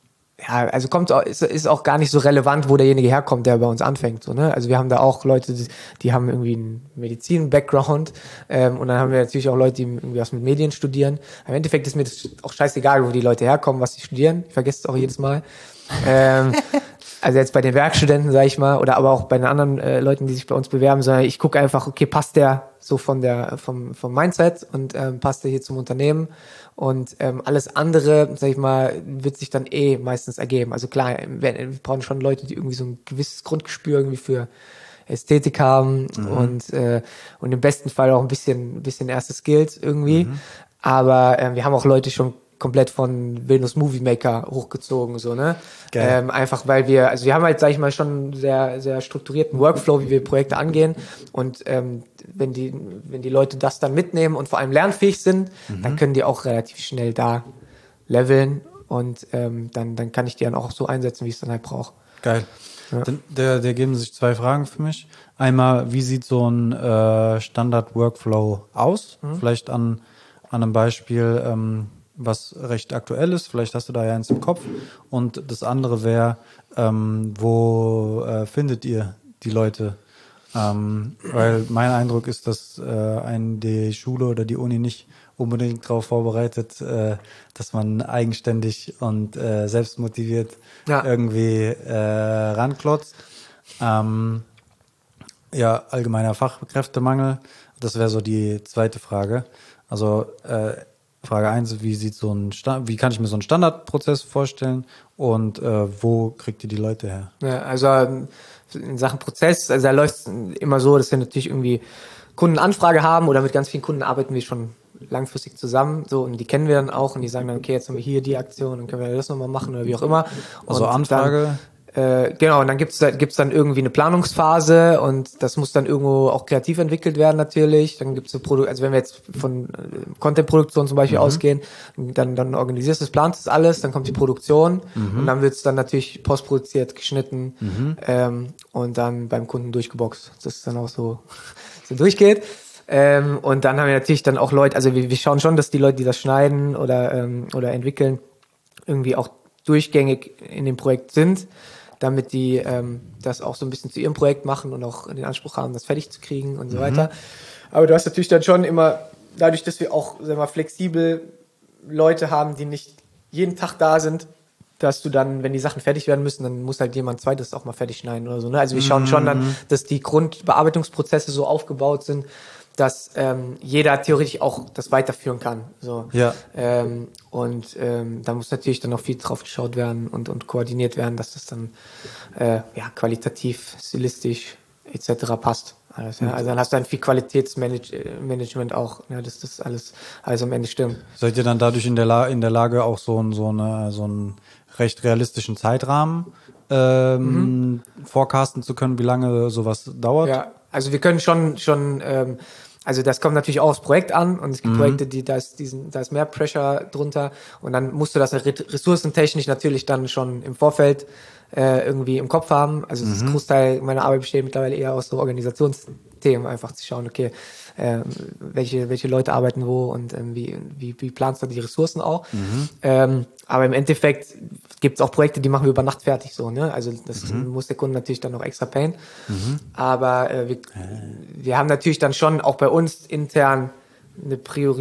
ja, also kommt ist, ist auch gar nicht so relevant, wo derjenige herkommt, der bei uns anfängt. So, ne? Also wir haben da auch Leute, die, die haben irgendwie einen Medizin-Background ähm, und dann haben wir natürlich auch Leute, die irgendwie was mit Medien studieren. Im Endeffekt ist mir das auch scheißegal, wo die Leute herkommen, was sie studieren. Ich vergesse es auch jedes Mal. ähm, also jetzt bei den Werkstudenten, sage ich mal, oder aber auch bei den anderen äh, Leuten, die sich bei uns bewerben, sondern ich gucke einfach, okay, passt der so von der vom vom Mindset und ähm, passt der hier zum Unternehmen und ähm, alles andere, sag ich mal, wird sich dann eh meistens ergeben. Also klar, wir, wir brauchen schon Leute, die irgendwie so ein gewisses Grundgespür irgendwie für Ästhetik haben mhm. und äh, und im besten Fall auch ein bisschen ein bisschen erste Skills irgendwie. Mhm. Aber äh, wir haben auch Leute schon komplett von Windows Movie Maker hochgezogen, so, ne? Ähm, einfach weil wir, also wir haben halt, sag ich mal, schon einen sehr, sehr strukturierten Workflow, wie wir Projekte angehen. Und ähm, wenn die, wenn die Leute das dann mitnehmen und vor allem lernfähig sind, mhm. dann können die auch relativ schnell da leveln und ähm, dann, dann kann ich die dann auch so einsetzen, wie ich es dann halt brauche. Geil. Ja. Der, der geben sich zwei Fragen für mich. Einmal, wie sieht so ein äh, Standard-Workflow aus? Mhm. Vielleicht an, an einem Beispiel, ähm, was recht aktuell ist, vielleicht hast du da ja eins im Kopf. Und das andere wäre, ähm, wo äh, findet ihr die Leute? Ähm, weil mein Eindruck ist, dass äh, einen die Schule oder die Uni nicht unbedingt darauf vorbereitet, äh, dass man eigenständig und äh, selbstmotiviert ja. irgendwie äh, ranklotzt. Ähm, ja, allgemeiner Fachkräftemangel, das wäre so die zweite Frage. Also äh, Frage eins, wie sieht so ein Sta- wie kann ich mir so einen Standardprozess vorstellen und äh, wo kriegt ihr die Leute her? Ja, also in Sachen Prozess, also da läuft es immer so, dass wir natürlich irgendwie Kundenanfrage haben oder mit ganz vielen Kunden arbeiten wir schon langfristig zusammen, so, und die kennen wir dann auch und die sagen dann, okay, jetzt haben wir hier die Aktion, dann können wir das nochmal machen oder wie auch immer. Also Anfrage? Dann, Äh, genau, und dann gibt's da, gibt's dann irgendwie eine Planungsphase und das muss dann irgendwo auch kreativ entwickelt werden natürlich. Dann gibt's eine Produ- also wenn wir jetzt von äh, Content-Produktion zum Beispiel mhm. ausgehen, dann, dann organisierst du es, planst es alles, dann kommt die Produktion mhm. und dann wird's dann natürlich postproduziert, geschnitten mhm. ähm, und dann beim Kunden durchgeboxt, dass es dann auch so, so durchgeht. Ähm, und dann haben wir natürlich dann auch Leute, also wir, wir schauen schon, dass die Leute, die das schneiden oder, ähm, oder entwickeln, irgendwie auch durchgängig in dem Projekt sind, damit die ähm, das auch so ein bisschen zu ihrem Projekt machen und auch den Anspruch haben, das fertig zu kriegen und so mhm. weiter. Aber du hast natürlich dann schon immer, dadurch, dass wir auch, sagen wir mal, flexibel Leute haben, die nicht jeden Tag da sind, dass du dann, wenn die Sachen fertig werden müssen, dann muss halt jemand zweites auch mal fertig schneiden oder so. Ne? Also wir schauen mhm. schon dann, dass die Grundbearbeitungsprozesse so aufgebaut sind, dass ähm, jeder theoretisch auch das weiterführen kann. So. Ja. Ähm, und ähm, da muss natürlich dann noch viel drauf geschaut werden und, und koordiniert werden, dass das dann äh, ja, qualitativ, stilistisch et cetera passt. Alles, ja. Also dann hast du dann viel Qualitätsmanagement auch, ja, dass das alles, alles am Ende stimmt. Seid ihr dann dadurch in der, La- in der Lage, auch so, ein, so, eine, so einen recht realistischen Zeitrahmen ähm, mhm. forecasten zu können, wie lange sowas dauert? Ja, also wir können schon, schon ähm, also das kommt natürlich auch aufs Projekt an und es gibt mhm. Projekte, die da ist, diesen, da ist mehr Pressure drunter und dann musst du das ressourcentechnisch natürlich dann schon im Vorfeld äh, irgendwie im Kopf haben. Also das Großteil meiner Arbeit besteht mittlerweile eher aus so Organisationsthemen, einfach zu schauen, okay, äh, welche welche Leute arbeiten wo und ähm, wie, wie wie planst du die Ressourcen auch. Mhm. Ähm, aber im Endeffekt gibt es auch Projekte, die machen wir über Nacht fertig so, ne? Also das mhm. muss der Kunde natürlich dann noch extra payen. Mhm. Aber äh, wir, wir haben natürlich dann schon auch bei uns intern eine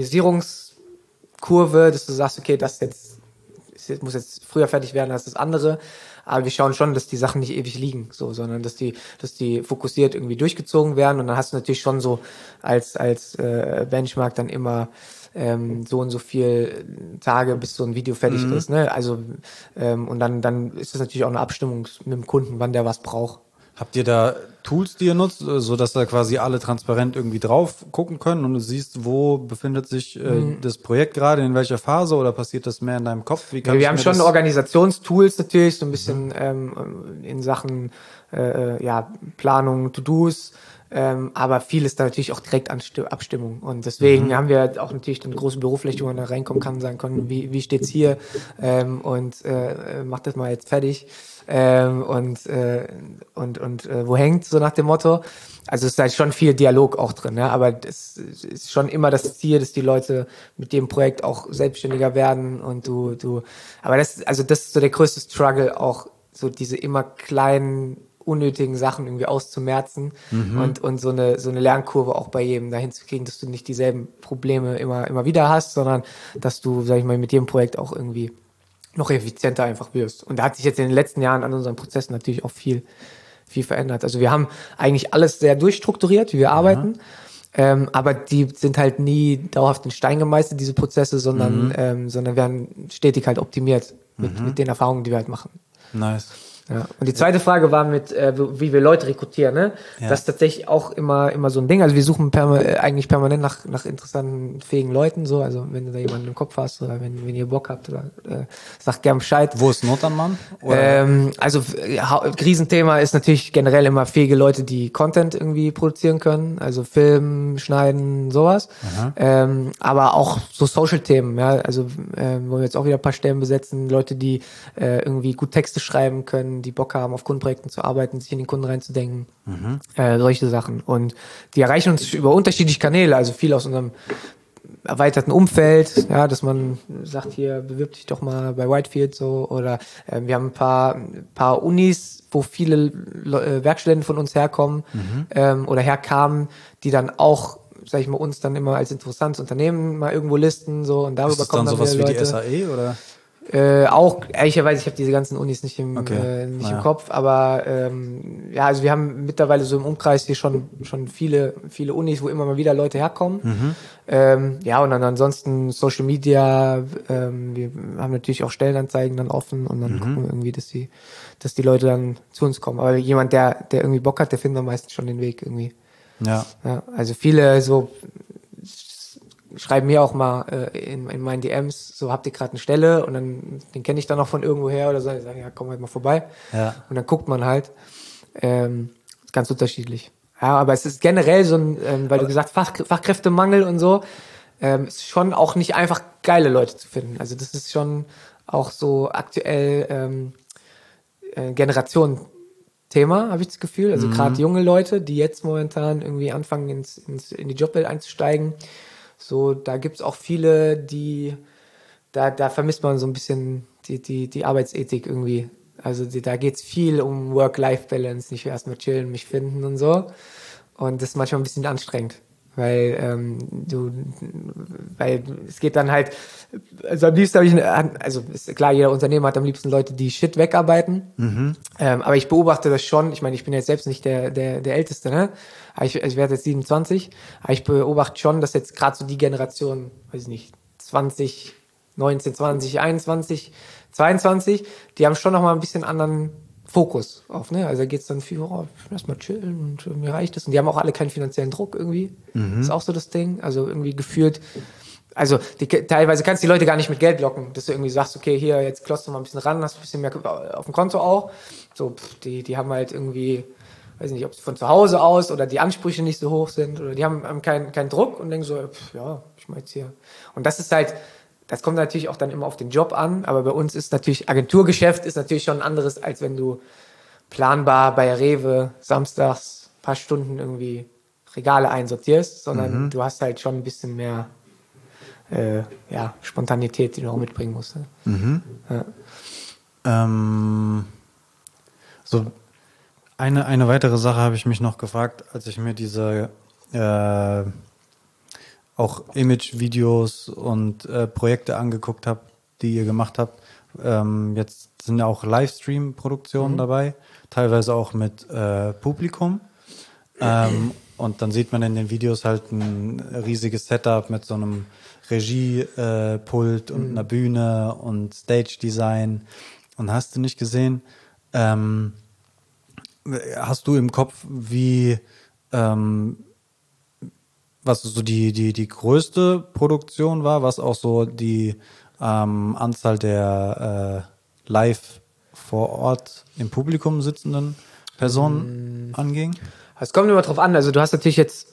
Priorisierungskurve, dass du sagst, okay, das jetzt, das muss jetzt früher fertig werden als das andere. Aber wir schauen schon, dass die Sachen nicht ewig liegen, so, sondern dass die, dass die fokussiert irgendwie durchgezogen werden. Und dann hast du natürlich schon so als als äh, Benchmark dann immer ähm, so und so viel Tage, bis so ein Video fertig mhm. ist. Ne? Also ähm, und dann dann ist das natürlich auch eine Abstimmung mit dem Kunden, wann der was braucht. Habt ihr da Tools, die ihr nutzt, so dass da quasi alle transparent irgendwie drauf gucken können und du siehst, wo befindet sich äh, mhm. das Projekt gerade, in welcher Phase, oder passiert das mehr in deinem Kopf? Wie kann ja, wir ich haben mir schon das Organisationstools natürlich, so ein bisschen mhm. ähm, in Sachen äh, ja, Planung, To-Dos, ähm, aber viel ist da natürlich auch direkt an Sti- Abstimmung. Und deswegen mhm. haben wir auch natürlich eine große Bürofläche, wo man da reinkommen kann und sagen können, wie, wie steht's hier ähm, und äh, macht das mal jetzt fertig. Ähm, und äh, und und äh, wo hängt so nach dem Motto. Also es ist halt schon viel Dialog auch drin, ne? Aber das ist schon immer das Ziel, dass die Leute mit dem Projekt auch selbstständiger werden und du du aber das also das ist so der größte Struggle, auch so diese immer kleinen unnötigen Sachen irgendwie auszumerzen mhm. und und so eine so eine Lernkurve auch bei jedem dahin zu kriegen, dass du nicht dieselben Probleme immer immer wieder hast, sondern dass du, sag ich mal, mit jedem Projekt auch irgendwie noch effizienter einfach wirst. Und da hat sich jetzt in den letzten Jahren an unseren Prozessen natürlich auch viel, viel verändert. Also wir haben eigentlich alles sehr durchstrukturiert, wie wir mhm. arbeiten, ähm, aber die sind halt nie dauerhaft in Stein gemeißelt, diese Prozesse, sondern, mhm. ähm, sondern werden stetig halt optimiert mit, mhm. mit den Erfahrungen, die wir halt machen. Nice. Ja. Und die zweite Frage war mit, äh, wie wir Leute rekrutieren, ne? Ja. Das ist tatsächlich auch immer, immer so ein Ding. Also wir suchen perma- äh, eigentlich permanent nach, nach interessanten, fähigen Leuten, so. Also wenn du da jemanden im Kopf hast oder wenn, wenn ihr Bock habt, oder, äh, sagt gern Bescheid. Wo ist Not am Mann? Ähm, also, ja, Riesenthema ist natürlich generell immer fähige Leute, die Content irgendwie produzieren können. Also Film, Schneiden, sowas. Ähm, aber auch so Social-Themen, ja. Also, äh, wollen wir jetzt auch wieder ein paar Stellen besetzen. Leute, die, äh, irgendwie gut Texte schreiben können, die Bock haben, auf Kundenprojekten zu arbeiten, sich in den Kunden reinzudenken, mhm. äh, solche Sachen. Und die erreichen uns über unterschiedliche Kanäle, also viel aus unserem erweiterten Umfeld, ja, dass man sagt, hier, bewirb dich doch mal bei Whitefield so, oder äh, wir haben ein paar, ein paar Unis, wo viele Le- äh, Werkstudenten von uns herkommen mhm. ähm, oder herkamen, die dann auch, sag ich mal, uns dann immer als interessantes Unternehmen mal irgendwo listen, so, und darüber ist das kommen dann dann sowas wieder wie Leute. die S A E, oder? Äh, auch, ehrlicherweise, ich habe diese ganzen Unis nicht im, Okay. äh, nicht naja. im Kopf, aber ähm, ja, also wir haben mittlerweile so im Umkreis hier schon schon viele viele Unis, wo immer mal wieder Leute herkommen. Mhm. Ähm, ja, und dann ansonsten Social Media, ähm, wir haben natürlich auch Stellenanzeigen dann offen und dann mhm. gucken wir irgendwie, dass die, dass die Leute dann zu uns kommen. Aber jemand, der der irgendwie Bock hat, der findet am meisten schon den Weg irgendwie. Ja. Ja, also viele so schreiben mir auch mal äh, in, in meinen D Ms, so, habt ihr gerade eine Stelle, und dann, den kenne ich dann auch von irgendwoher oder so, die sagen, ja, komm halt mal vorbei. Ja. Und dann guckt man halt, ähm, ganz unterschiedlich. Ja, aber es ist generell so ein, ähm, weil du gesagt Fach, Fachkräftemangel und so, ähm, ist schon auch nicht einfach geile Leute zu finden. Also das ist schon auch so aktuell ähm, äh, Generation-Thema, habe ich das Gefühl. Also mhm. gerade junge Leute, die jetzt momentan irgendwie anfangen, ins, ins, in die Jobwelt einzusteigen, so, da gibt's auch viele, die, da, da vermisst man so ein bisschen die, die, die Arbeitsethik irgendwie. Also die, da geht's viel um Work-Life-Balance, nicht erstmal chillen, mich finden und so. Und das ist manchmal ein bisschen anstrengend, weil ähm, du, weil es geht dann halt, also am liebsten habe ich, eine, also ist klar, jeder Unternehmer hat am liebsten Leute, die Shit wegarbeiten. Mhm. Ähm, aber ich beobachte das schon. Ich meine, ich bin jetzt selbst nicht der der der Älteste, ne? Aber ich, ich werde jetzt siebenundzwanzig. Aber ich beobachte schon, dass jetzt gerade so die Generation, weiß ich nicht, zwanzig, neunzehn, zwanzig, einundzwanzig, zweiundzwanzig, die haben schon noch mal ein bisschen anderen Fokus auf, ne? Also da geht's dann viel, oh, lass mal chillen und äh, mir reicht das. Und die haben auch alle keinen finanziellen Druck irgendwie. Mhm. Das ist auch so das Ding. Also irgendwie gefühlt, also die, teilweise kannst du die Leute gar nicht mit Geld locken, dass du irgendwie sagst, okay, hier, jetzt klotzt du mal ein bisschen ran, hast ein bisschen mehr auf dem Konto auch. So, pff, die, die haben halt irgendwie, weiß nicht, ob es von zu Hause aus oder die Ansprüche nicht so hoch sind oder die haben, haben keinen keinen Druck und denken so, pff, ja, ich mach jetzt hier. Und das ist halt, das kommt natürlich auch dann immer auf den Job an, aber bei uns ist natürlich, Agenturgeschäft ist natürlich schon ein anderes, als wenn du planbar bei Rewe samstags ein paar Stunden irgendwie Regale einsortierst, sondern mhm. du hast halt schon ein bisschen mehr äh, ja, Spontanität, die du auch mitbringen musst. Ne? Mhm. Ja. Ähm, so eine, eine weitere Sache habe ich mich noch gefragt, als ich mir diese äh, auch Image-Videos und äh, Projekte angeguckt habe, die ihr gemacht habt. Ähm, jetzt sind ja auch Livestream-Produktionen mhm. dabei, teilweise auch mit äh, Publikum. Ähm, und dann sieht man in den Videos halt ein riesiges Setup mit so einem Regiepult äh, und mhm. einer Bühne und Stage-Design. Und hast du nicht gesehen, ähm, hast du im Kopf, wie ähm, was so die, die, die größte Produktion war, was auch so die ähm, Anzahl der äh, live vor Ort im Publikum sitzenden Personen mm. anging? Es kommt immer drauf an, also du hast natürlich jetzt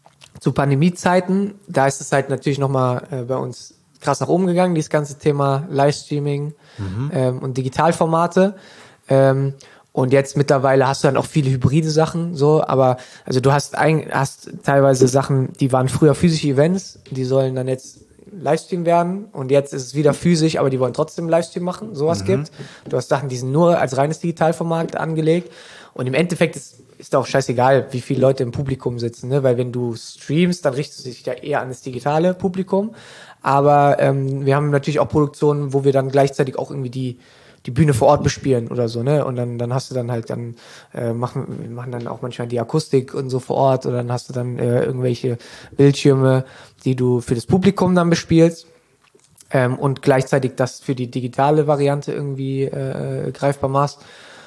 zu Pandemiezeiten, da ist es halt natürlich nochmal äh, bei uns krass nach oben gegangen, dieses ganze Thema Livestreaming mhm. ähm, und Digitalformate. Ähm, Und jetzt mittlerweile hast du dann auch viele hybride Sachen, so, aber also du hast ein, hast teilweise Sachen, die waren früher physische Events, die sollen dann jetzt Livestream werden und jetzt ist es wieder physisch, aber die wollen trotzdem Livestream machen, sowas mhm. gibt. Du hast Sachen, die sind nur als reines Digitalformat angelegt und im Endeffekt ist, ist auch scheißegal, wie viele Leute im Publikum sitzen, ne? Weil wenn du streamst, dann richtest du dich ja eher an das digitale Publikum, aber ähm, wir haben natürlich auch Produktionen, wo wir dann gleichzeitig auch irgendwie die die Bühne vor Ort bespielen oder so, ne? Und dann, dann hast du dann halt dann, äh, machen, wir machen dann auch manchmal die Akustik und so vor Ort oder dann hast du dann äh, irgendwelche Bildschirme, die du für das Publikum dann bespielst ähm, und gleichzeitig das für die digitale Variante irgendwie äh, greifbar machst.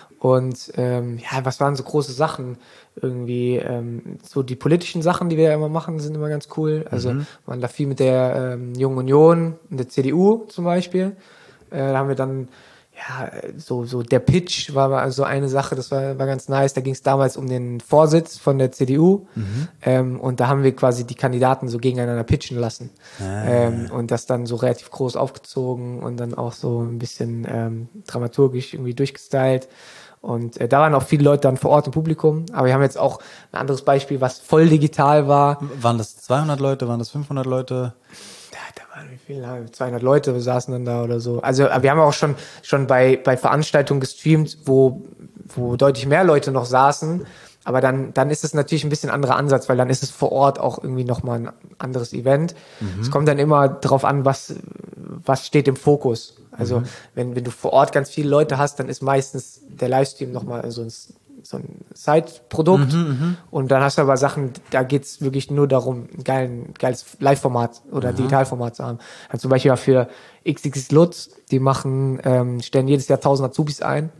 Und ähm, ja, was waren so große Sachen? Irgendwie ähm, so die politischen Sachen, die wir immer machen, sind immer ganz cool. Also mhm. waren da viel mit der ähm, Jungen Union und der C D U zum Beispiel. Äh, da haben wir dann ja, so, so der Pitch war so also eine Sache, das war, war ganz nice. Da ging es damals um den Vorsitz von der C D U. Mhm. Ähm, und da haben wir quasi die Kandidaten so gegeneinander pitchen lassen. Ah. Ähm, und das dann so relativ groß aufgezogen und dann auch so ein bisschen ähm, dramaturgisch irgendwie durchgestylt. Und äh, da waren auch viele Leute dann vor Ort im Publikum. Aber wir haben jetzt auch ein anderes Beispiel, was voll digital war. Waren das zweihundert Leute, waren das fünfhundert Leute? Wie viel? zweihundert Leute saßen dann da oder so. Also wir haben auch schon schon bei bei Veranstaltungen gestreamt, wo wo deutlich mehr Leute noch saßen. Aber dann dann ist es natürlich ein bisschen anderer Ansatz, weil dann ist es vor Ort auch irgendwie nochmal ein anderes Event. Mhm. Es kommt dann immer drauf an, was was steht im Fokus. Also mhm. wenn wenn du vor Ort ganz viele Leute hast, dann ist meistens der Livestream nochmal so ein so ein Side-Produkt mhm, und dann hast du aber Sachen, da geht's wirklich nur darum, ein geilen, geiles Live-Format oder Aha. Digitalformat zu haben. Also zum Beispiel für X X X Lutz, die machen, ähm, stellen jedes Jahr tausend Azubis ein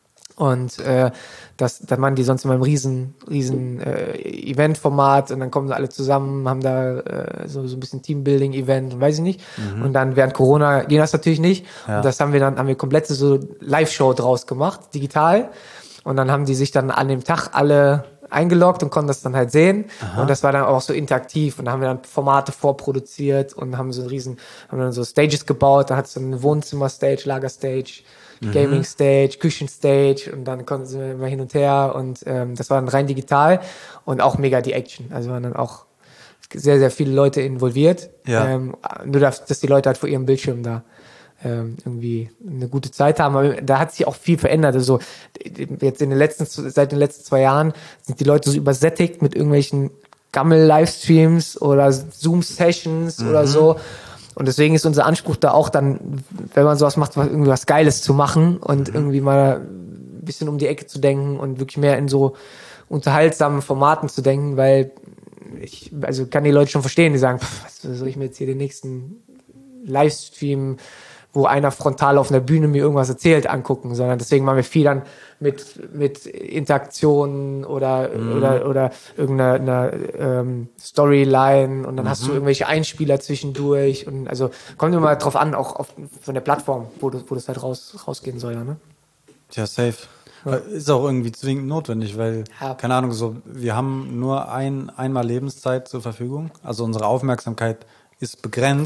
und äh, das, dann machen die sonst immer ein riesen, riesen äh, Event-Format und dann kommen sie alle zusammen, haben da äh, so, so ein bisschen Teambuilding-Event und weiß ich nicht. Mhm. Und dann während Corona ging das natürlich nicht. Ja. Und das haben wir dann, haben wir komplette so Live-Show draus gemacht, digital. Und dann haben die sich dann an dem Tag alle eingeloggt und konnten das dann halt sehen. Aha. Und das war dann auch so interaktiv. Und da haben wir dann Formate vorproduziert und haben so einen riesen, haben dann so Stages gebaut. Da hat es so eine Wohnzimmer-Stage, Lager-Stage, mhm. Gaming-Stage, Küchen-Stage und dann konnten sie immer hin und her. Und ähm, das war dann rein digital und auch mega die Action. Also waren dann auch sehr, sehr viele Leute involviert. Ja. Ähm, nur, dass, dass die Leute halt vor ihrem Bildschirm da irgendwie eine gute Zeit haben, aber da hat sich auch viel verändert. Also jetzt in den letzten, seit den letzten zwei Jahren sind die Leute so übersättigt mit irgendwelchen Gammel-Livestreams oder Zoom-Sessions mhm. oder so. Und deswegen ist unser Anspruch da auch dann, wenn man sowas macht, irgendwie was Geiles zu machen und mhm. irgendwie mal ein bisschen um die Ecke zu denken und wirklich mehr in so unterhaltsamen Formaten zu denken, weil ich, also kann die Leute schon verstehen, die sagen, pff, was soll ich mir jetzt hier den nächsten Livestream, wo einer frontal auf einer Bühne mir irgendwas erzählt, angucken, sondern deswegen machen wir viel dann mit mit Interaktionen oder mhm. oder oder irgendeiner ähm, Storyline und dann mhm. hast du irgendwelche Einspieler zwischendurch und also kommt immer drauf an, auch auf, von der Plattform, wo du, wo das halt raus rausgehen soll, ja, ne? Ja, safe. Ja. Ist auch irgendwie zwingend notwendig, weil, ja. keine Ahnung, so wir haben nur ein einmal Lebenszeit zur Verfügung, also unsere Aufmerksamkeit ist begrenzt.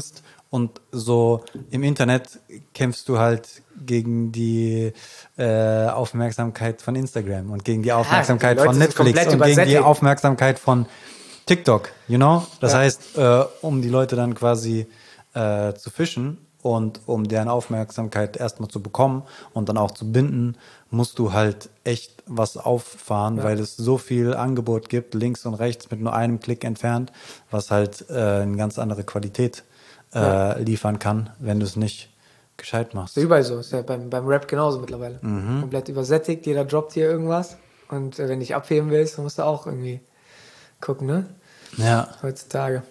Und so im Internet kämpfst du halt gegen die äh, Aufmerksamkeit von Instagram und gegen die Aufmerksamkeit die Leute von sind Netflix komplett und gegen die übersättigt. Aufmerksamkeit von TikTok, you know? Das Ja. heißt, äh, um die Leute dann quasi äh, zu fischen und um deren Aufmerksamkeit erstmal zu bekommen und dann auch zu binden, musst du halt echt was auffahren, Ja. weil es so viel Angebot gibt, links und rechts mit nur einem Klick entfernt, was halt äh, eine ganz andere Qualität äh, Ja. liefern kann, wenn du es nicht gescheit machst. Ist ja überall so. Ist ja beim, beim Rap genauso mittlerweile. Mhm. Komplett übersättigt, jeder droppt hier irgendwas. Und äh, wenn du dich abheben willst, dann musst du auch irgendwie gucken, ne? Ja. Heutzutage.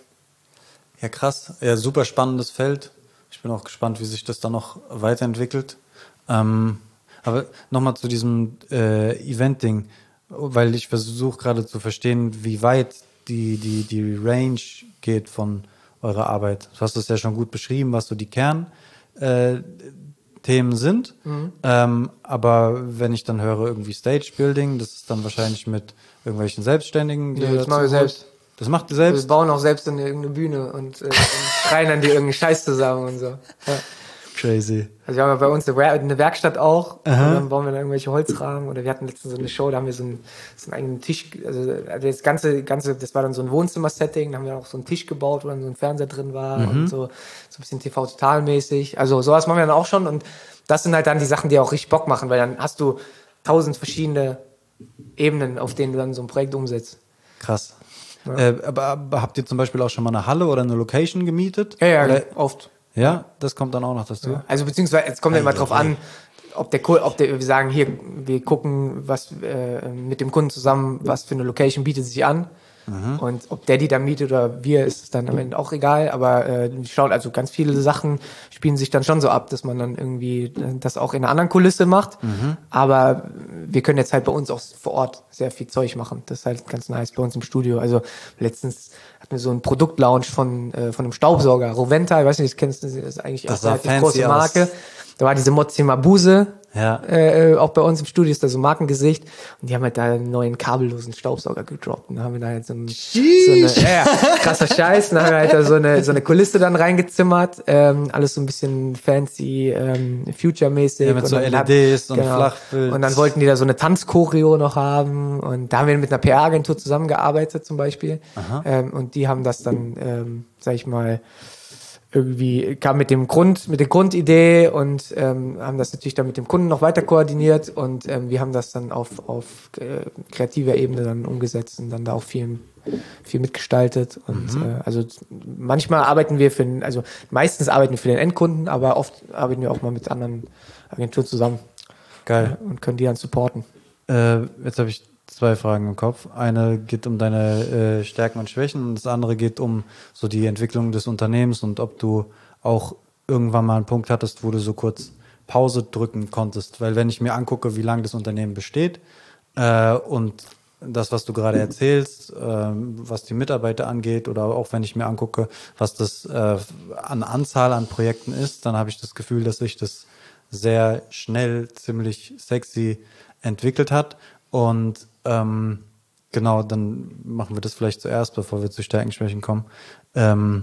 Ja, krass. Ja, super spannendes Feld. Ich bin auch gespannt, wie sich das dann noch weiterentwickelt. Ähm, aber nochmal zu diesem äh, Event-Ding, weil ich versuche gerade zu verstehen, wie weit die, die, die Range geht von eurer Arbeit. Du hast es ja schon gut beschrieben, was so die Kernthemen äh, Themen sind. Mhm. Ähm, aber wenn ich dann höre, irgendwie Stage-Building, das ist dann wahrscheinlich mit irgendwelchen Selbstständigen. die Nee, ihr das dazu machen wir holt. selbst. Das macht ihr Wir selbst? bauen auch selbst eine, irgendeine Bühne und, äh, und schreien dann dir irgendeinen Scheiß zusammen und so. Ja. Crazy. Also wir haben ja bei uns eine, Wer- eine Werkstatt auch. Aha. Und dann bauen wir da irgendwelche Holzrahmen. Oder wir hatten letztens so eine Show, da haben wir so einen, so einen eigenen Tisch, also das ganze, ganze, das war dann so ein Wohnzimmer-Setting, da haben wir auch so einen Tisch gebaut, wo dann so ein Fernseher drin war und so, so ein bisschen T V-Total-mäßig. Also sowas machen wir dann auch schon und das sind halt dann die Sachen, die auch richtig Bock machen, weil dann hast du tausend verschiedene Ebenen, auf denen du dann so ein Projekt umsetzt. Krass. Ja. Äh, aber, aber habt ihr zum Beispiel auch schon mal eine Halle oder eine Location gemietet? Ja, ja, Oder, oft. ja, das kommt dann auch noch dazu. Ja. Also beziehungsweise, es kommt ja immer drauf an, ob der, Ku- ob der, wir sagen, hier, wir gucken, was äh, mit dem Kunden zusammen, was für eine Location bietet sich an. Und ob der die da mietet oder wir, ist es dann am Ende auch egal. Aber äh, schaut, also ganz viele Sachen spielen sich dann schon so ab, dass man dann irgendwie das auch in einer anderen Kulisse macht. Aber wir können jetzt halt bei uns auch vor Ort sehr viel Zeug machen. Das ist halt ganz nice bei uns im Studio. Also letztens hatten wir so einen Produktlaunch von äh, von einem Staubsauger, Roventa, ich weiß nicht, das kennst du, das ist eigentlich Das auch sah eine relativ fancy große aus. Marke. Da war diese Mozima Buse, Ja. äh, auch bei uns im Studio ist da so ein Markengesicht und die haben halt da einen neuen kabellosen Staubsauger gedroppt und da haben wir da halt so, ein, so eine, ja, ja, krasser Scheiß, und dann haben wir halt da so eine, so eine Kulisse dann reingezimmert, ähm, alles so ein bisschen fancy, ähm, future-mäßig. Ja, mit und so dann L E hat- Ds und Flachbild. Und dann wollten die da so eine Tanzchoreo noch haben und da haben wir mit einer P R-Agentur zusammengearbeitet zum Beispiel ähm, und die haben das dann, ähm, sag ich mal, irgendwie kam mit dem Grund, mit der Grundidee und ähm, haben das natürlich dann mit dem Kunden noch weiter koordiniert und ähm, wir haben das dann auf, auf äh, kreativer Ebene dann umgesetzt und dann da auch viel, viel mitgestaltet und Mhm. äh, also manchmal arbeiten wir für den, also meistens arbeiten wir für den Endkunden, aber oft arbeiten wir auch mal mit anderen Agenturen zusammen Geil. und können die dann supporten. Äh, jetzt habe ich zwei Fragen im Kopf. Eine geht um deine äh, Stärken und Schwächen und das andere geht um so die Entwicklung des Unternehmens und ob du auch irgendwann mal einen Punkt hattest, wo du so kurz Pause drücken konntest. Weil wenn ich mir angucke, wie lange das Unternehmen besteht äh, und das, was du gerade erzählst, ähm, was die Mitarbeiter angeht oder auch wenn ich mir angucke, was das äh, an Anzahl an Projekten ist, dann habe ich das Gefühl, dass sich das sehr schnell, ziemlich sexy entwickelt hat. Und ähm, genau, dann machen wir das vielleicht zuerst, bevor wir zu Stärken, Schwächen kommen. Ähm,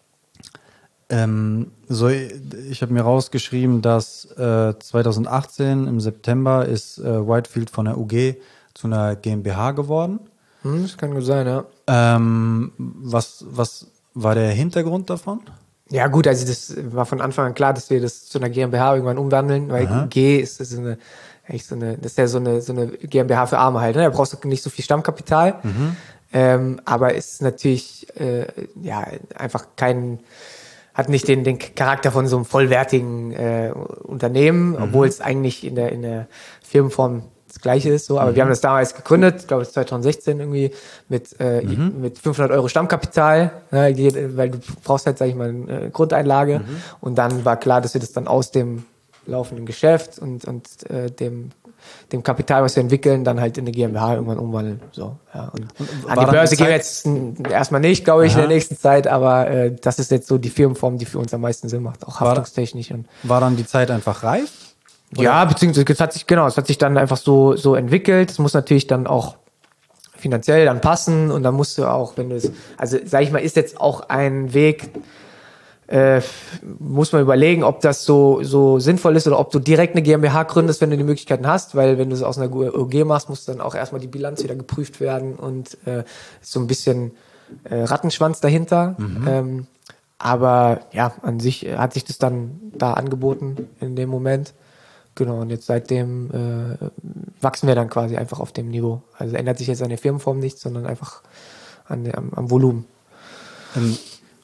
ähm, so, ich habe mir rausgeschrieben, dass äh, zwanzig achtzehn im September ist äh, Whitefield von der U G zu einer GmbH geworden. Hm, das kann gut sein, ja. Ähm, was, was war der Hintergrund davon? Ja gut, also das war von Anfang an klar, dass wir das zu einer GmbH irgendwann umwandeln, weil Aha. G ist das ist eine, eigentlich so eine, das ist ja so eine, so eine GmbH für Arme halt, ne? Da brauchst du nicht so viel Stammkapital, ähm, aber ist natürlich äh, ja einfach kein, hat nicht den, den Charakter von so einem vollwertigen äh, Unternehmen, obwohl es eigentlich in der in der Firmenform das Gleiche ist, so, aber Mhm. wir haben das damals gegründet, ich glaube zwanzig sechzehn irgendwie, mit, äh, Mhm. mit fünfhundert Euro Stammkapital, ne, die- weil du brauchst halt, sag ich mal, eine äh, Grundeinlage Mhm. und dann war klar, dass wir das dann aus dem laufenden Geschäft und, und äh, dem, dem Kapital, was wir entwickeln, dann halt in eine GmbH irgendwann umwandeln. So, ja. Und an war die dann Börse die gehen wir Zeit- jetzt n- erstmal nicht, glaube ich, in Aha. der nächsten Zeit, aber äh, das ist jetzt so die Firmenform, die für uns am meisten Sinn macht, auch War- haftungstechnisch. Und War dann die Zeit einfach reif? ja, beziehungsweise es hat sich, genau, es hat sich dann einfach so, so entwickelt. Es muss natürlich dann auch finanziell dann passen und dann musst du auch, wenn du es, also sag ich mal, ist jetzt auch ein Weg, äh, muss man überlegen, ob das so so sinnvoll ist oder ob du direkt eine GmbH gründest, wenn du die Möglichkeiten hast, weil wenn du es aus einer O G machst, muss dann auch erstmal die Bilanz wieder geprüft werden und äh, so ein bisschen äh, Rattenschwanz dahinter. Mhm. Ähm, aber ja, an sich hat sich das dann da angeboten in dem Moment. Genau, und jetzt seitdem äh, wachsen wir dann quasi einfach auf dem Niveau. Also ändert sich jetzt an der Firmenform nichts, sondern einfach an der, am, am Volumen. Ähm,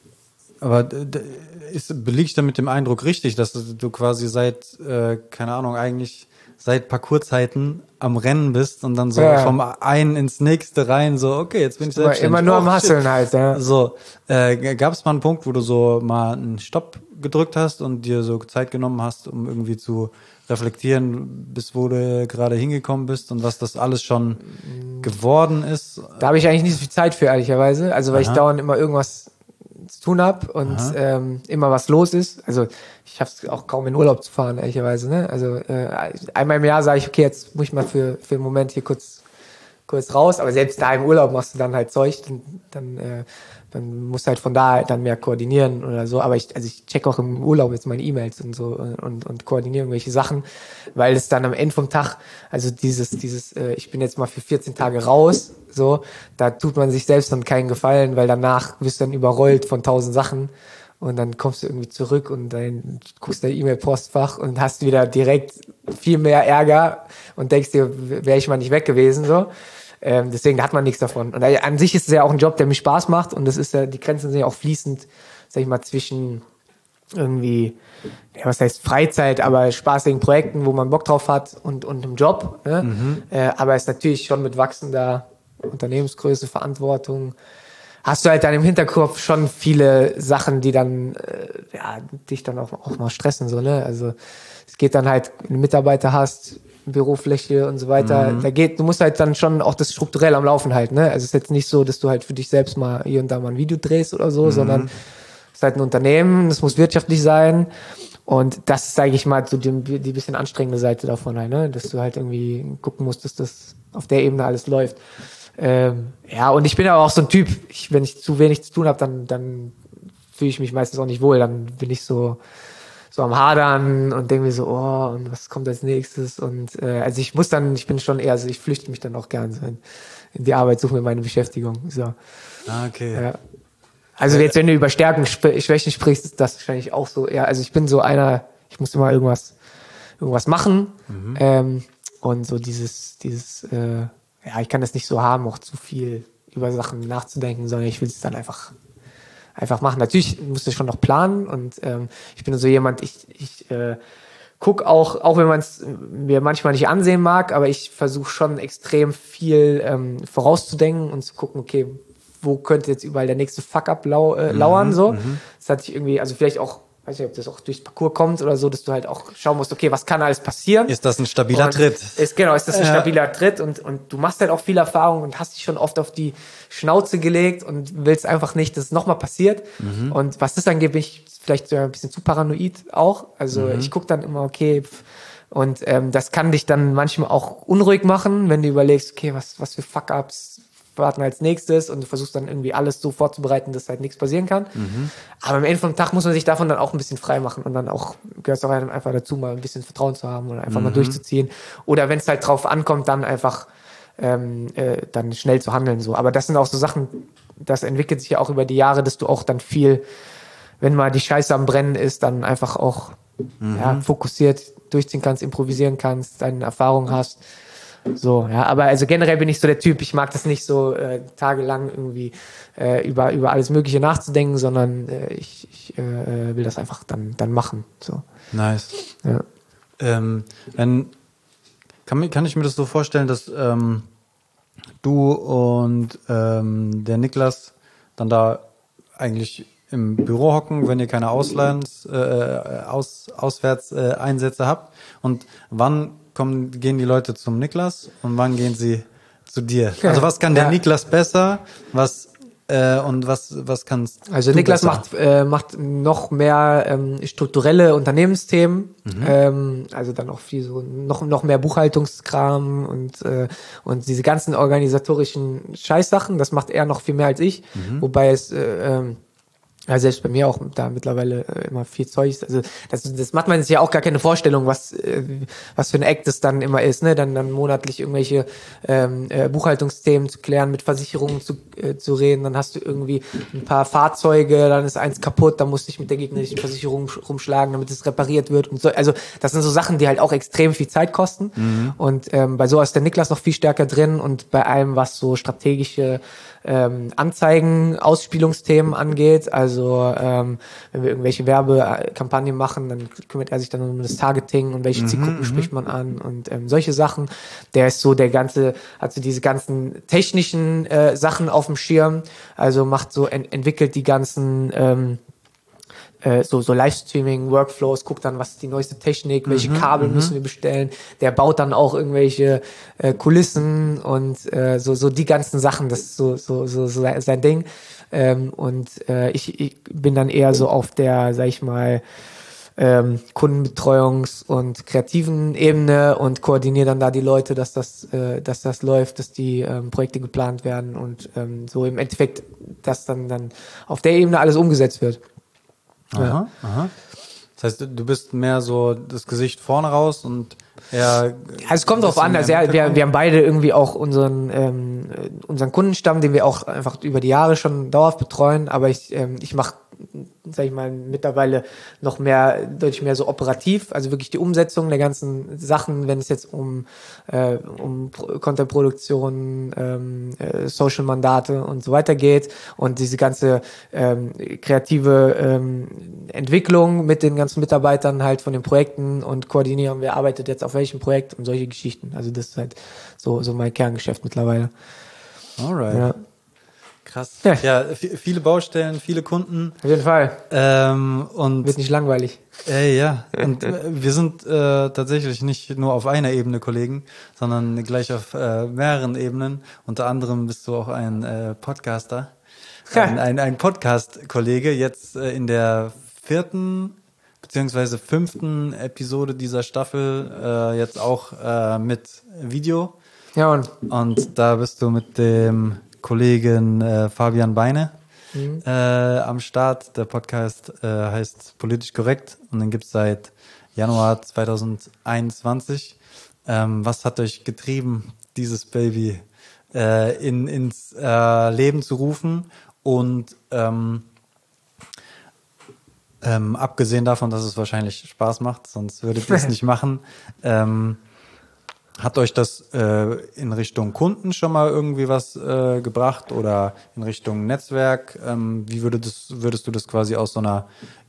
aber d- ist, liege ich da mit dem Eindruck richtig, dass du quasi seit, äh, keine Ahnung, eigentlich seit Parcourszeiten am Rennen bist und dann so Ja. vom einen ins nächste rein, so, okay, jetzt bin ich Immer, selbstständig. immer nur am Oh, Hasseln shit. halt, ja. So, äh, gab es mal einen Punkt, wo du so mal einen Stopp gedrückt hast und dir so Zeit genommen hast, um irgendwie zu reflektieren, bis wo du gerade hingekommen bist und was das alles schon geworden ist? Da habe ich eigentlich nicht so viel Zeit für, ehrlicherweise. Also, weil Aha. ich dauernd immer irgendwas zu tun habe und ähm, immer was los ist. Also, ich habe es auch kaum in Urlaub zu fahren, ehrlicherweise. Ne? Also, äh, einmal im Jahr sage ich, okay, jetzt muss ich mal für, für einen Moment hier kurz, kurz raus. Aber selbst da im Urlaub machst du dann halt Zeug, dann, dann, äh, dann musst du halt von da dann mehr koordinieren oder so. Aber ich, also ich check auch im Urlaub jetzt meine E-Mails und so und, und koordiniere irgendwelche Sachen, weil es dann am Ende vom Tag, also dieses, dieses, äh, ich bin jetzt mal für vierzehn Tage raus, so, da tut man sich selbst dann keinen Gefallen, weil danach wirst du dann überrollt von tausend Sachen und dann kommst du irgendwie zurück und dann guckst dein E-Mail-Postfach und hast wieder direkt viel mehr Ärger und denkst dir, wäre ich mal nicht weg gewesen, so. Ähm, deswegen hat man nichts davon. Und an sich ist es ja auch ein Job, der mir Spaß macht und das ist ja, die Grenzen sind ja auch fließend, sag ich mal, zwischen irgendwie, ja, was heißt Freizeit, aber spaßigen Projekten, wo man Bock drauf hat und, und einem Job. Ne? Mhm. Äh, aber es ist natürlich schon mit wachsender Unternehmensgröße, Verantwortung, hast du halt dann im Hinterkopf schon viele Sachen, die dann, äh, ja, dich dann auch, auch mal stressen, so, ne? Also, es geht dann halt, wenn du Mitarbeiter hast, Bürofläche und so weiter, mhm. da geht, du musst halt dann schon auch das strukturell am Laufen halten, ne? Also, es ist jetzt nicht so, dass du halt für dich selbst mal hier und da mal ein Video drehst oder so, mhm. sondern es ist halt ein Unternehmen, es muss wirtschaftlich sein. Und das ist, sage ich mal, so die, die bisschen anstrengende Seite davon halt, ne? Dass du halt irgendwie gucken musst, dass das auf der Ebene alles läuft. Ähm, ja, und ich bin aber auch so ein Typ, ich, wenn ich zu wenig zu tun habe, dann, dann fühle ich mich meistens auch nicht wohl. Dann bin ich so, so am Hadern und denke mir so, oh, und was kommt als nächstes? Und äh, also ich muss dann, ich bin schon eher, also ich flüchte mich dann auch gern so in, in die Arbeit, suche mir meine Beschäftigung. So. Ah, okay. Ja. Also jetzt, wenn du über Stärken, Schwächen sprichst, ist das wahrscheinlich auch so eher, also ich bin so einer, ich muss immer irgendwas, irgendwas machen. Mhm. Ähm, und so dieses, dieses, äh, ja, ich kann das nicht so haben, auch zu viel über Sachen nachzudenken, sondern ich will es dann einfach, einfach machen. Natürlich musst du schon noch planen und ähm, ich bin so jemand, ich, ich äh, guck auch, auch wenn man es mir manchmal nicht ansehen mag, aber ich versuche schon extrem viel ähm, vorauszudenken und zu gucken, okay, wo könnte jetzt überall der nächste Fuck-up lau äh, lauern, mhm, so. Mhm. Das hatte ich irgendwie, also vielleicht auch, weiß nicht, ob das auch durchs Parcours kommt oder so, dass du halt auch schauen musst, okay, was kann alles passieren? Ist das ein stabiler und Tritt? Ist, genau, ist das ein ja. stabiler Tritt und, und du machst halt auch viel Erfahrung und hast dich schon oft auf die Schnauze gelegt und willst einfach nicht, dass es nochmal passiert. Mhm. Und was das angeht, bin ich vielleicht so ein bisschen zu paranoid auch. Also mhm. ich gucke dann immer, okay, pff, und ähm, das kann dich dann manchmal auch unruhig machen, wenn du überlegst, okay, was, was für Fuck-ups warten als nächstes und du versuchst dann irgendwie alles so vorzubereiten, dass halt nichts passieren kann. Mhm. Aber am Ende vom Tag muss man sich davon dann auch ein bisschen frei machen und dann auch gehört es auch einfach dazu, mal ein bisschen Vertrauen zu haben oder einfach mhm. mal durchzuziehen. Oder wenn es halt drauf ankommt, dann einfach ähm, äh, dann schnell zu handeln. So. Aber das sind auch so Sachen, das entwickelt sich ja auch über die Jahre, dass du auch dann viel, wenn mal die Scheiße am Brennen ist, dann einfach auch mhm. ja, fokussiert durchziehen kannst, improvisieren kannst, deine Erfahrung hast. So, ja, aber also generell bin ich so der Typ, ich mag das nicht so äh, tagelang irgendwie äh, über über alles Mögliche nachzudenken, sondern äh, ich, ich äh, will das einfach dann dann machen. So. Nice. Ja. Ähm, wenn, kann, kann ich mir das so vorstellen, dass ähm, du und ähm, der Niklas dann da eigentlich im Büro hocken, wenn ihr keine Auslands, äh, Aus, Auswärtseinsätze äh, habt und wann kommen, gehen die Leute zum Niklas und wann gehen sie zu dir? Also was kann der ja. Niklas besser, was äh, und was was kannst Also du Niklas besser? macht äh, macht noch mehr ähm, strukturelle Unternehmensthemen, mhm. ähm, also dann auch viel so noch noch mehr Buchhaltungskram und äh, und diese ganzen organisatorischen Scheißsachen. Das macht er noch viel mehr als ich, mhm. wobei es äh, ähm, Ja, selbst bei mir auch da mittlerweile äh, immer viel Zeug. Also das, das macht man sich ja auch gar keine Vorstellung, was äh, was für ein Act das dann immer ist, ne? Dann dann monatlich irgendwelche ähm, äh, Buchhaltungsthemen zu klären, mit Versicherungen zu äh, zu reden. Dann hast du irgendwie ein paar Fahrzeuge, dann ist eins kaputt, dann musst du dich mit der gegnerischen Versicherung sch- rumschlagen, damit es repariert wird. Und so, also das sind so Sachen, die halt auch extrem viel Zeit kosten. Mhm. Und ähm, bei sowas ist der Niklas noch viel stärker drin und bei allem, was so strategische ähm, Anzeigen, Ausspielungsthemen angeht. Also ähm, wenn wir irgendwelche Werbekampagnen machen, dann kümmert er sich dann um das Targeting und welche Zielgruppen mhm, spricht man an und ähm, solche Sachen. Der ist so der ganze, hat so diese ganzen technischen äh, Sachen auf dem Schirm. Also macht so, ent- entwickelt die ganzen ähm, so so Livestreaming Workflows, guckt dann, was ist die neueste Technik, welche mhm, Kabel m- müssen wir bestellen. Der baut dann auch irgendwelche äh, Kulissen und äh, so so die ganzen Sachen, das ist so so so, so sein Ding. Ähm, und äh, ich, ich bin dann eher so auf der, sag ich mal, ähm, Kundenbetreuungs- und kreativen Ebene und koordiniere dann da die Leute, dass das äh, dass das läuft, dass die ähm, Projekte geplant werden und ähm, so im Endeffekt, dass dann dann auf der Ebene alles umgesetzt wird. Aha, Ja. aha. Das heißt, du bist mehr so das Gesicht vorne raus und eher... Also es kommt drauf an, also ja, wir, wir haben beide irgendwie auch unseren ähm, unseren Kundenstamm, den wir auch einfach über die Jahre schon dauerhaft betreuen, aber ich ähm, ich mache, sag ich mal, mittlerweile noch mehr, deutlich mehr so operativ, also wirklich die Umsetzung der ganzen Sachen, wenn es jetzt um äh, um Pro- Content-Produktion, ähm, äh, Social-Mandate und so weiter geht und diese ganze ähm, kreative ähm, Entwicklung mit den ganzen Mitarbeitern halt von den Projekten und koordinieren, wer arbeitet jetzt auf welchem Projekt und solche Geschichten. Also das ist halt so so mein Kerngeschäft mittlerweile. Alright. Ja. Krass. Ja. Ja, v- viele Baustellen, viele Kunden. Auf jeden Fall. Ähm, und Wird nicht langweilig. Ey, ja, und äh, wir sind äh, tatsächlich nicht nur auf einer Ebene Kollegen, sondern gleich auf äh, mehreren Ebenen. Unter anderem bist du auch ein äh, Podcaster, ein, ein, ein Podcast-Kollege, jetzt äh, in der vierten beziehungsweise fünften Episode dieser Staffel, äh, jetzt auch äh, mit Video. Ja, und Und da bist du mit dem Kollegen äh, Fabian Beine Mhm. Äh, am Start. Der Podcast äh, heißt Politisch Korrekt und den gibt es seit Januar zwanzig einundzwanzig. Ähm, was hat euch getrieben, dieses Baby äh, in, ins äh, Leben zu rufen? Und ähm, ähm, abgesehen davon, dass es wahrscheinlich Spaß macht, sonst würdet ihr es nicht machen, ähm, hat euch das äh, in Richtung Kunden schon mal irgendwie was äh, gebracht oder in Richtung Netzwerk? Ähm, wie würde das, würdest du das quasi aus so einer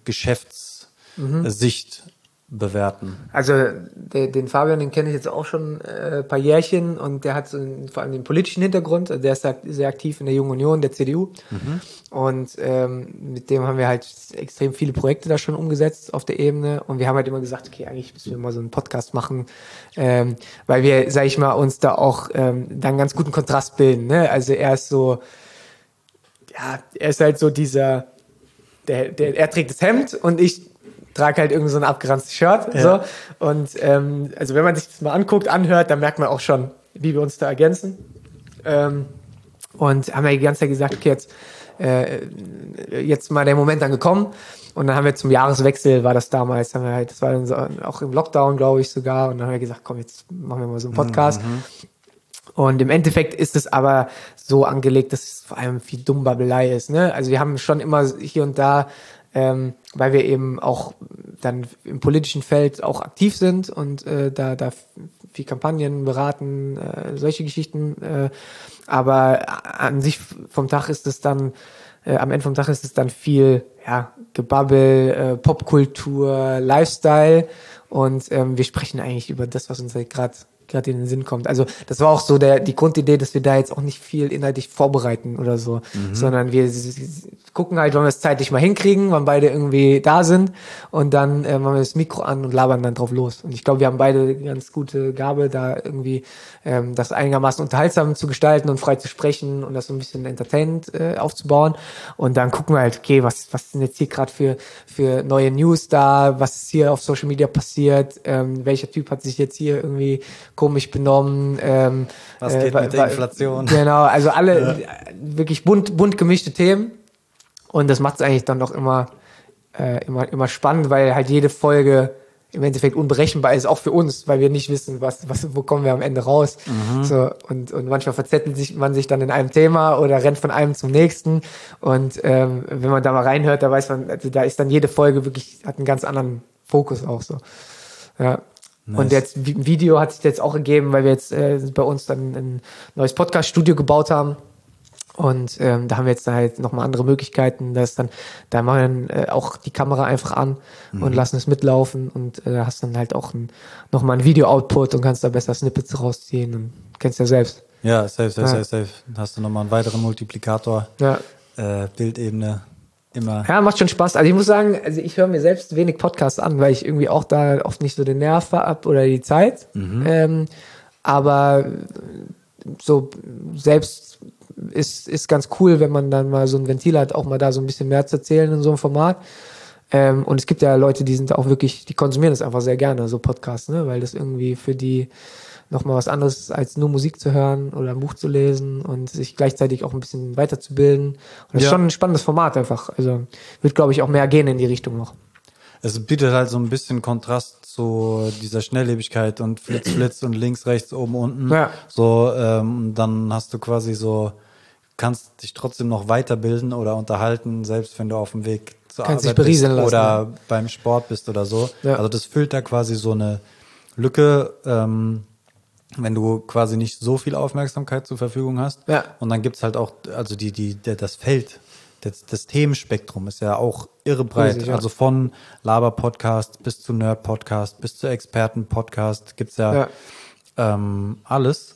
Geschäftssicht mhm. bewerten? Also der, den Fabian, den kenne ich jetzt auch schon äh, ein paar Jährchen und der hat so einen, vor allem den politischen Hintergrund. Also der ist sehr, sehr aktiv in der Jungen Union, der C D U. Mhm. Und ähm, mit dem haben wir halt extrem viele Projekte da schon umgesetzt auf der Ebene. Und wir haben halt immer gesagt, okay, eigentlich müssen wir mal so einen Podcast machen, ähm, weil wir, sag ich mal, uns da auch ähm, dann einen ganz guten Kontrast bilden. Ne? Also er ist so, ja, er ist halt so dieser, der, der, er trägt das Hemd und ich trage halt irgend so ein abgeranztes Shirt. Ja. So. Und ähm, also wenn man sich das mal anguckt, anhört, dann merkt man auch schon, wie wir uns da ergänzen. Ähm, und haben wir die ganze Zeit gesagt, okay, jetzt äh, jetzt mal der Moment dann gekommen. Und dann haben wir zum Jahreswechsel, war das damals, haben wir halt, das war dann so, auch im Lockdown, glaube ich sogar. Und dann haben wir gesagt, komm, jetzt machen wir mal so einen Podcast. Mhm. Und im Endeffekt ist es aber so angelegt, dass es vor allem viel Dummbabelei ist. Ne? Also wir haben schon immer hier und da, ähm, weil wir eben auch dann im politischen Feld auch aktiv sind und äh, da da viel Kampagnen beraten, äh, solche Geschichten. Äh, aber an sich vom Tag ist es dann, äh, am Ende vom Tag ist es dann viel ja Gebabbel, äh, Popkultur, Lifestyle und ähm, wir sprechen eigentlich über das, was uns halt gerade gerade in den Sinn kommt. Also das war auch so der die Grundidee, dass wir da jetzt auch nicht viel inhaltlich vorbereiten oder so, mhm. sondern wir gucken halt, wann wir es zeitlich mal hinkriegen, wann beide irgendwie da sind und dann äh, machen wir das Mikro an und labern dann drauf los. Und ich glaube, wir haben beide eine ganz gute Gabe, da irgendwie ähm, das einigermaßen unterhaltsam zu gestalten und frei zu sprechen und das so ein bisschen entertainend äh, aufzubauen. Und dann gucken wir halt, okay, was was sind jetzt hier gerade für für neue News da, was ist hier auf Social Media passiert, ähm, welcher Typ hat sich jetzt hier irgendwie komisch benommen. Ähm, Was geht äh, mit der Inflation? Genau, also alle ja. wirklich bunt, bunt gemischte Themen. Und das macht es eigentlich dann doch immer, äh, immer, immer spannend, weil halt jede Folge im Endeffekt unberechenbar ist, auch für uns, weil wir nicht wissen, was, was, wo kommen wir am Ende raus. Mhm. So, und, und manchmal verzettelt sich, man sich dann in einem Thema oder rennt von einem zum nächsten. Und ähm, wenn man da mal reinhört, da weiß man, also da ist dann jede Folge wirklich, hat einen ganz anderen Fokus auch so. Ja. Nice. Und jetzt ein Video hat sich jetzt auch ergeben, weil wir jetzt äh, bei uns dann ein neues Podcast-Studio gebaut haben. Und ähm, da haben wir jetzt dann halt nochmal andere Möglichkeiten. Da ist dann, da machen wir dann, äh, auch die Kamera einfach an mhm. und lassen es mitlaufen und äh, hast dann halt auch ein, nochmal ein Video-Output und kannst da besser Snippets rausziehen und kennst ja selbst. Ja, safe, safe, ja. safe, safe. Dann hast du nochmal einen weiteren Multiplikator, ja. äh, Bildebene, immer. Ja, macht schon Spaß. Also ich muss sagen, also ich höre mir selbst wenig Podcasts an, weil ich irgendwie auch da oft nicht so den Nerv habe oder die Zeit. Mhm. Ähm, aber so selbst ist ist ganz cool, wenn man dann mal so ein Ventil hat, auch mal da so ein bisschen mehr zu erzählen in so einem Format. Ähm, und es gibt ja Leute, die sind auch wirklich, die konsumieren das einfach sehr gerne, so Podcasts, ne, weil das irgendwie für die nochmal was anderes ist, als nur Musik zu hören oder ein Buch zu lesen und sich gleichzeitig auch ein bisschen weiterzubilden. Und das ja. ist schon ein spannendes Format einfach. Also wird, glaube ich, auch mehr gehen in die Richtung noch. Es bietet halt so ein bisschen Kontrast zu dieser Schnelllebigkeit und Flitz, Flitz und links, rechts, oben, unten. Ja. So, ähm, dann hast du quasi so, kannst dich trotzdem noch weiterbilden oder unterhalten, selbst wenn du auf dem Weg zur kannst Arbeit dich bist lassen, oder ja. beim Sport bist oder so. Ja. Also das füllt da quasi so eine Lücke, ähm, wenn du quasi nicht so viel Aufmerksamkeit zur Verfügung hast. Ja. Und dann gibt's halt auch, also die, die, der, das Feld, das, das Themenspektrum ist ja auch irre breit. Riesig, ja. Also von Laber-Podcast bis zu Nerd-Podcast bis zu Experten-Podcast gibt's ja, ja. Ähm, alles.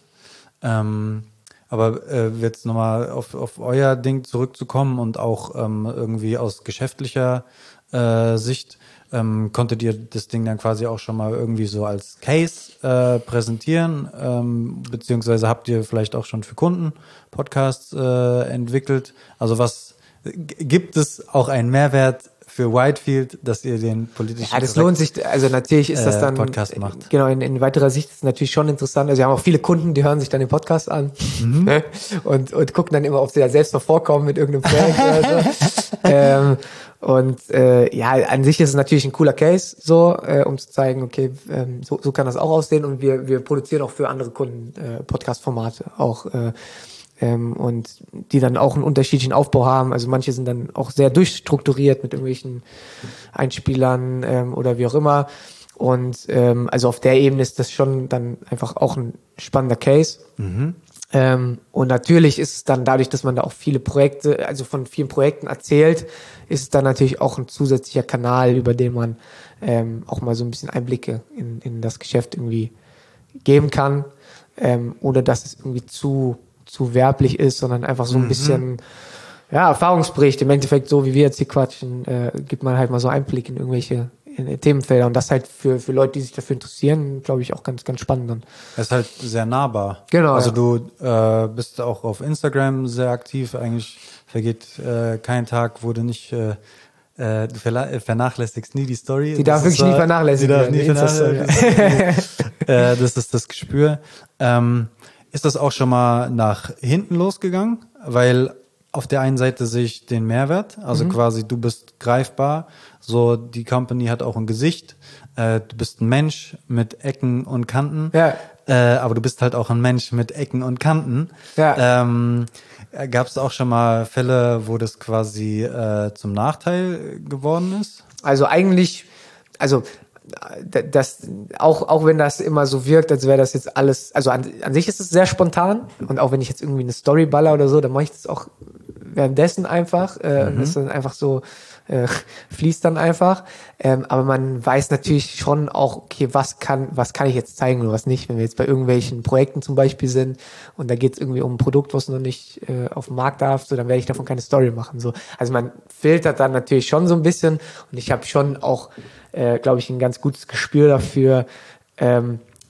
Ähm, aber äh, jetzt nochmal auf, auf euer Ding zurückzukommen und auch ähm, irgendwie aus geschäftlicher äh, Sicht, ähm, konntet ihr das Ding dann quasi auch schon mal irgendwie so als Case äh, präsentieren, ähm, beziehungsweise habt ihr vielleicht auch schon für Kunden Podcasts äh, entwickelt? Also was g- gibt es auch einen Mehrwert für Whitefield, dass ihr den politischen Ja, das lohnt sich, also natürlich ist das dann, äh, Podcast macht. Genau, in, in weiterer Sicht ist es natürlich schon interessant, also wir haben auch viele Kunden, die hören sich dann den Podcast an mhm. und, und gucken dann immer, ob sie da selbst noch vorkommen mit irgendeinem Projekt oder so. ähm, und äh, ja, an sich ist es natürlich ein cooler Case, so, äh, um zu zeigen, okay, ähm, so, so kann das auch aussehen und wir, wir produzieren auch für andere Kunden äh, Podcast-Formate auch, äh, Ähm, und die dann auch einen unterschiedlichen Aufbau haben. Also manche sind dann auch sehr durchstrukturiert mit irgendwelchen Einspielern ähm, oder wie auch immer. Und ähm, also auf der Ebene ist das schon dann einfach auch ein spannender Case. Mhm. Ähm, und natürlich ist es dann dadurch, dass man da auch viele Projekte, also von vielen Projekten erzählt, ist es dann natürlich auch ein zusätzlicher Kanal, über den man ähm, auch mal so ein bisschen Einblicke in, in das Geschäft irgendwie geben kann, ähm, ohne dass es irgendwie zu zu werblich ist, sondern einfach so ein mhm. bisschen ja, Erfahrungsbericht. Im Endeffekt, so wie wir jetzt hier quatschen, äh, gibt man halt mal so Einblick in irgendwelche in Themenfelder und das halt für für Leute, die sich dafür interessieren, glaube ich, auch ganz ganz spannend dann. Es ist halt sehr nahbar. Genau. Also ja. du äh, bist auch auf Instagram sehr aktiv. Eigentlich vergeht äh, kein Tag, wo du nicht äh, äh, du verla- vernachlässigst nie die Story. Die darf wirklich nie vernachlässigen. Die darf nie vernachlässigen. äh, das ist das Gespür. Ähm, Ist das auch schon mal nach hinten losgegangen? Weil auf der einen Seite sehe ich den Mehrwert, also mhm. quasi du bist greifbar, so die Company hat auch ein Gesicht, äh, du bist ein Mensch mit Ecken und Kanten, ja. äh, aber du bist halt auch ein Mensch mit Ecken und Kanten. Ja. Ähm, gab es auch schon mal Fälle, wo das quasi äh, zum Nachteil geworden ist? Also eigentlich, also das auch auch wenn das immer so wirkt, als wäre das jetzt alles, also an, an sich ist es sehr spontan und auch wenn ich jetzt irgendwie eine Story baller oder so, dann mache ich das auch währenddessen einfach äh, mhm. und das dann einfach so äh, fließt dann einfach, ähm, aber man weiß natürlich schon auch, okay, was kann was kann ich jetzt zeigen oder was nicht, wenn wir jetzt bei irgendwelchen Projekten zum Beispiel sind und da geht es irgendwie um ein Produkt, was noch nicht äh, auf dem Markt darf, so dann werde ich davon keine Story machen, so. Also man filtert dann natürlich schon so ein bisschen und ich habe schon auch Äh, glaube ich, ein ganz gutes Gespür dafür, ähm,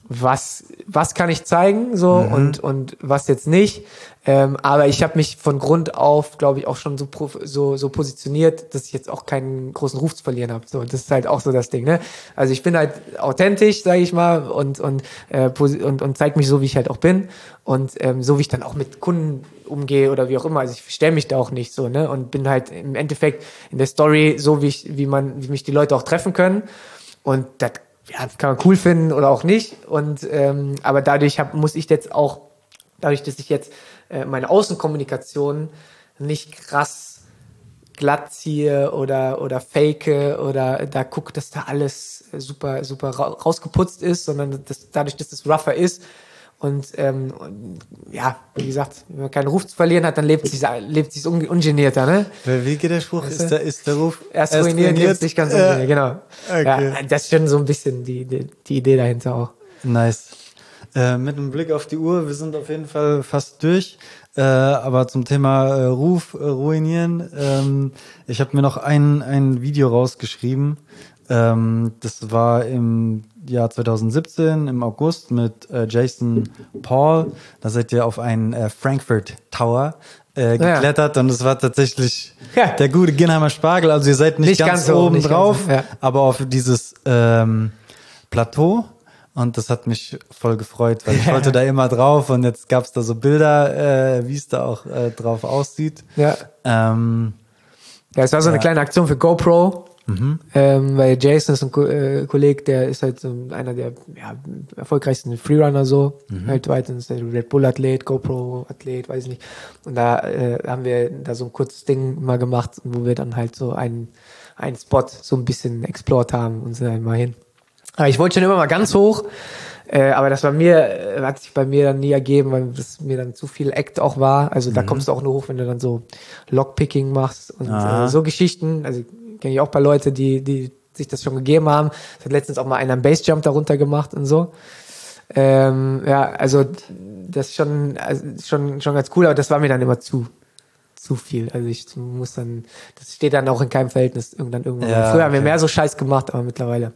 was was kann ich zeigen so Mhm. und und was jetzt nicht. Ähm, aber ich habe mich von Grund auf, glaube ich, auch schon so, prof- so so positioniert, dass ich jetzt auch keinen großen Ruf zu verlieren habe. So, das ist halt auch so das Ding, ne? Also ich bin halt authentisch, sage ich mal, und und äh, posi- und und zeige mich so, wie ich halt auch bin und ähm, so wie ich dann auch mit Kunden umgehe oder wie auch immer. Also ich stelle mich da auch nicht so, ne? Und bin halt im Endeffekt in der Story so, wie ich, wie man, wie mich die Leute auch treffen können. Und das ja, kann man cool finden oder auch nicht. Und ähm, aber dadurch hab, muss ich jetzt auch, dadurch, dass ich jetzt äh, meine Außenkommunikation nicht krass glatt ziehe oder oder fake oder da gucke, dass da alles super super ra rausgeputzt ist, sondern das, dadurch, dass das rougher ist und, ähm, und ja, wie gesagt, wenn man keinen Ruf zu verlieren hat, dann lebt sich lebt sich un ungenierter, ne? Wie geht der Spruch? Weißt du? Ist der, ist der Ruf Erst ruiniert, lebt sich ganz ungeniert, Äh, genau. okay. Ja, das ist schon so ein bisschen die, die, die Idee dahinter auch. Nice. Äh, mit einem Blick auf die Uhr, wir sind auf jeden Fall fast durch. Äh, aber zum Thema äh, Ruf äh, ruinieren, ähm, ich habe mir noch ein, ein Video rausgeschrieben. Ähm, das war im Jahr zwanzig siebzehn, im August mit äh, Jason Paul. Da seid ihr auf einen äh, Frankfurt Tower äh, geklettert, ja. Und es war tatsächlich ja. der gute Ginheimer Spargel. Also ihr seid nicht, nicht ganz, ganz oben nicht drauf, ganz, ja. aber auf dieses ähm, Plateau. Und das hat mich voll gefreut, weil ich wollte da immer drauf und jetzt gab's da so Bilder, äh, wie es da auch äh, drauf aussieht. Ja. Ähm, ja, es war so eine ja. kleine Aktion für GoPro. Mhm. Ähm, weil Jason ist ein Ko äh, Kollege, der ist halt so einer der ja, erfolgreichsten Freerunner so mhm. weltweit, und ist der Red Bull Athlet, GoPro Athlet, weiß ich nicht. Und da äh, haben wir da so ein kurzes Ding mal gemacht, wo wir dann halt so einen einen Spot so ein bisschen explored haben und sind dann mal hin. Aber ich wollte schon immer mal ganz hoch, äh, aber das war mir, äh, hat sich bei mir dann nie ergeben, weil das mir dann zu viel Act auch war. Also da mhm. kommst du auch nur hoch, wenn du dann so Lockpicking machst und äh, so Geschichten. Also kenne ich auch ein paar Leute, die, die sich das schon gegeben haben. Es hat letztens auch mal einer einen Bassjump darunter gemacht und so. Ähm, ja, also das ist schon, also schon, schon ganz cool, aber das war mir dann immer zu, zu viel. Also ich muss dann, das steht dann auch in keinem Verhältnis irgendwann irgendwann. Ja, früher haben wir okay. mehr so Scheiß gemacht, aber mittlerweile.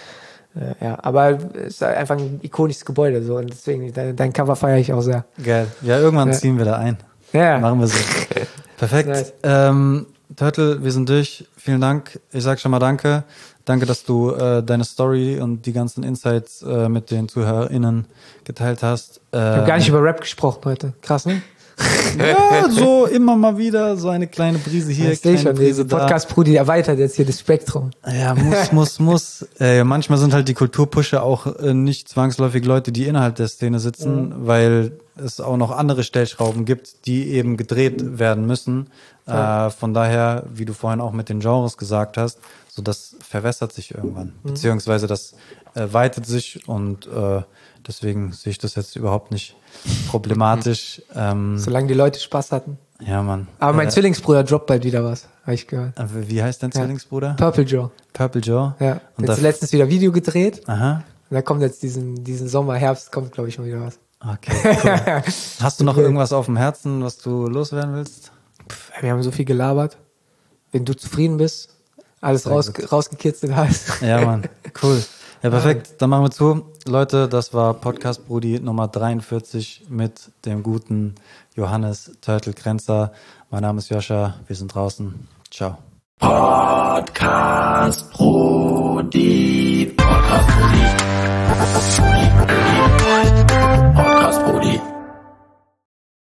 Äh, ja, aber es ist einfach ein ikonisches Gebäude so und deswegen, dein, dein Cover feiere ich auch sehr. Geil. Ja, irgendwann ja. ziehen wir da ein. Ja. Machen wir so. Perfekt. Nice. Ähm, Turtle, wir sind durch. Vielen Dank. Ich sag schon mal danke. Danke, dass du äh, deine Story und die ganzen Insights äh, mit den ZuhörerInnen geteilt hast. Ähm, ich habe gar nicht über Rap gesprochen heute. Krass, ne? Ja, so immer mal wieder so eine kleine Brise hier, das kleine schon, Brise da. Podcast-Brudi erweitert jetzt hier das Spektrum. Ja, muss, muss, muss. Äh, manchmal sind halt die Kulturpusher auch äh, nicht zwangsläufig Leute, die innerhalb der Szene sitzen, mhm. weil es auch noch andere Stellschrauben gibt, die eben gedreht werden müssen. Ja. Äh, von daher, wie du vorhin auch mit den Genres gesagt hast, so das verwässert sich irgendwann, mhm. beziehungsweise das äh, weitet sich und äh, deswegen sehe ich das jetzt überhaupt nicht problematisch. Ähm, Solange die Leute Spaß hatten. Ja, Mann. Aber mein äh, Zwillingsbruder droppt bald wieder was, habe ich gehört. Wie heißt dein Zwillingsbruder? Ja. Purple Joe. Purple Joe? Ja. Und jetzt letztens wieder Video gedreht. Aha. Und da kommt jetzt diesen, diesen Sommer, Herbst, kommt glaube ich mal wieder was. Okay, cool. Hast du noch irgendwas auf dem Herzen, was du loswerden willst? Pff, wir haben so viel gelabert. Wenn du zufrieden bist, alles raus, rausgekitzelt hast. Ja, Mann. Cool. Ja, perfekt. Dann machen wir zu. Leute, das war Podcast Brudi Nummer dreiundvierzig mit dem guten Johannes Turtle Kränzer. Mein Name ist Joscha. Wir sind draußen. Ciao. Podcast Brudi. Podcast Brudi.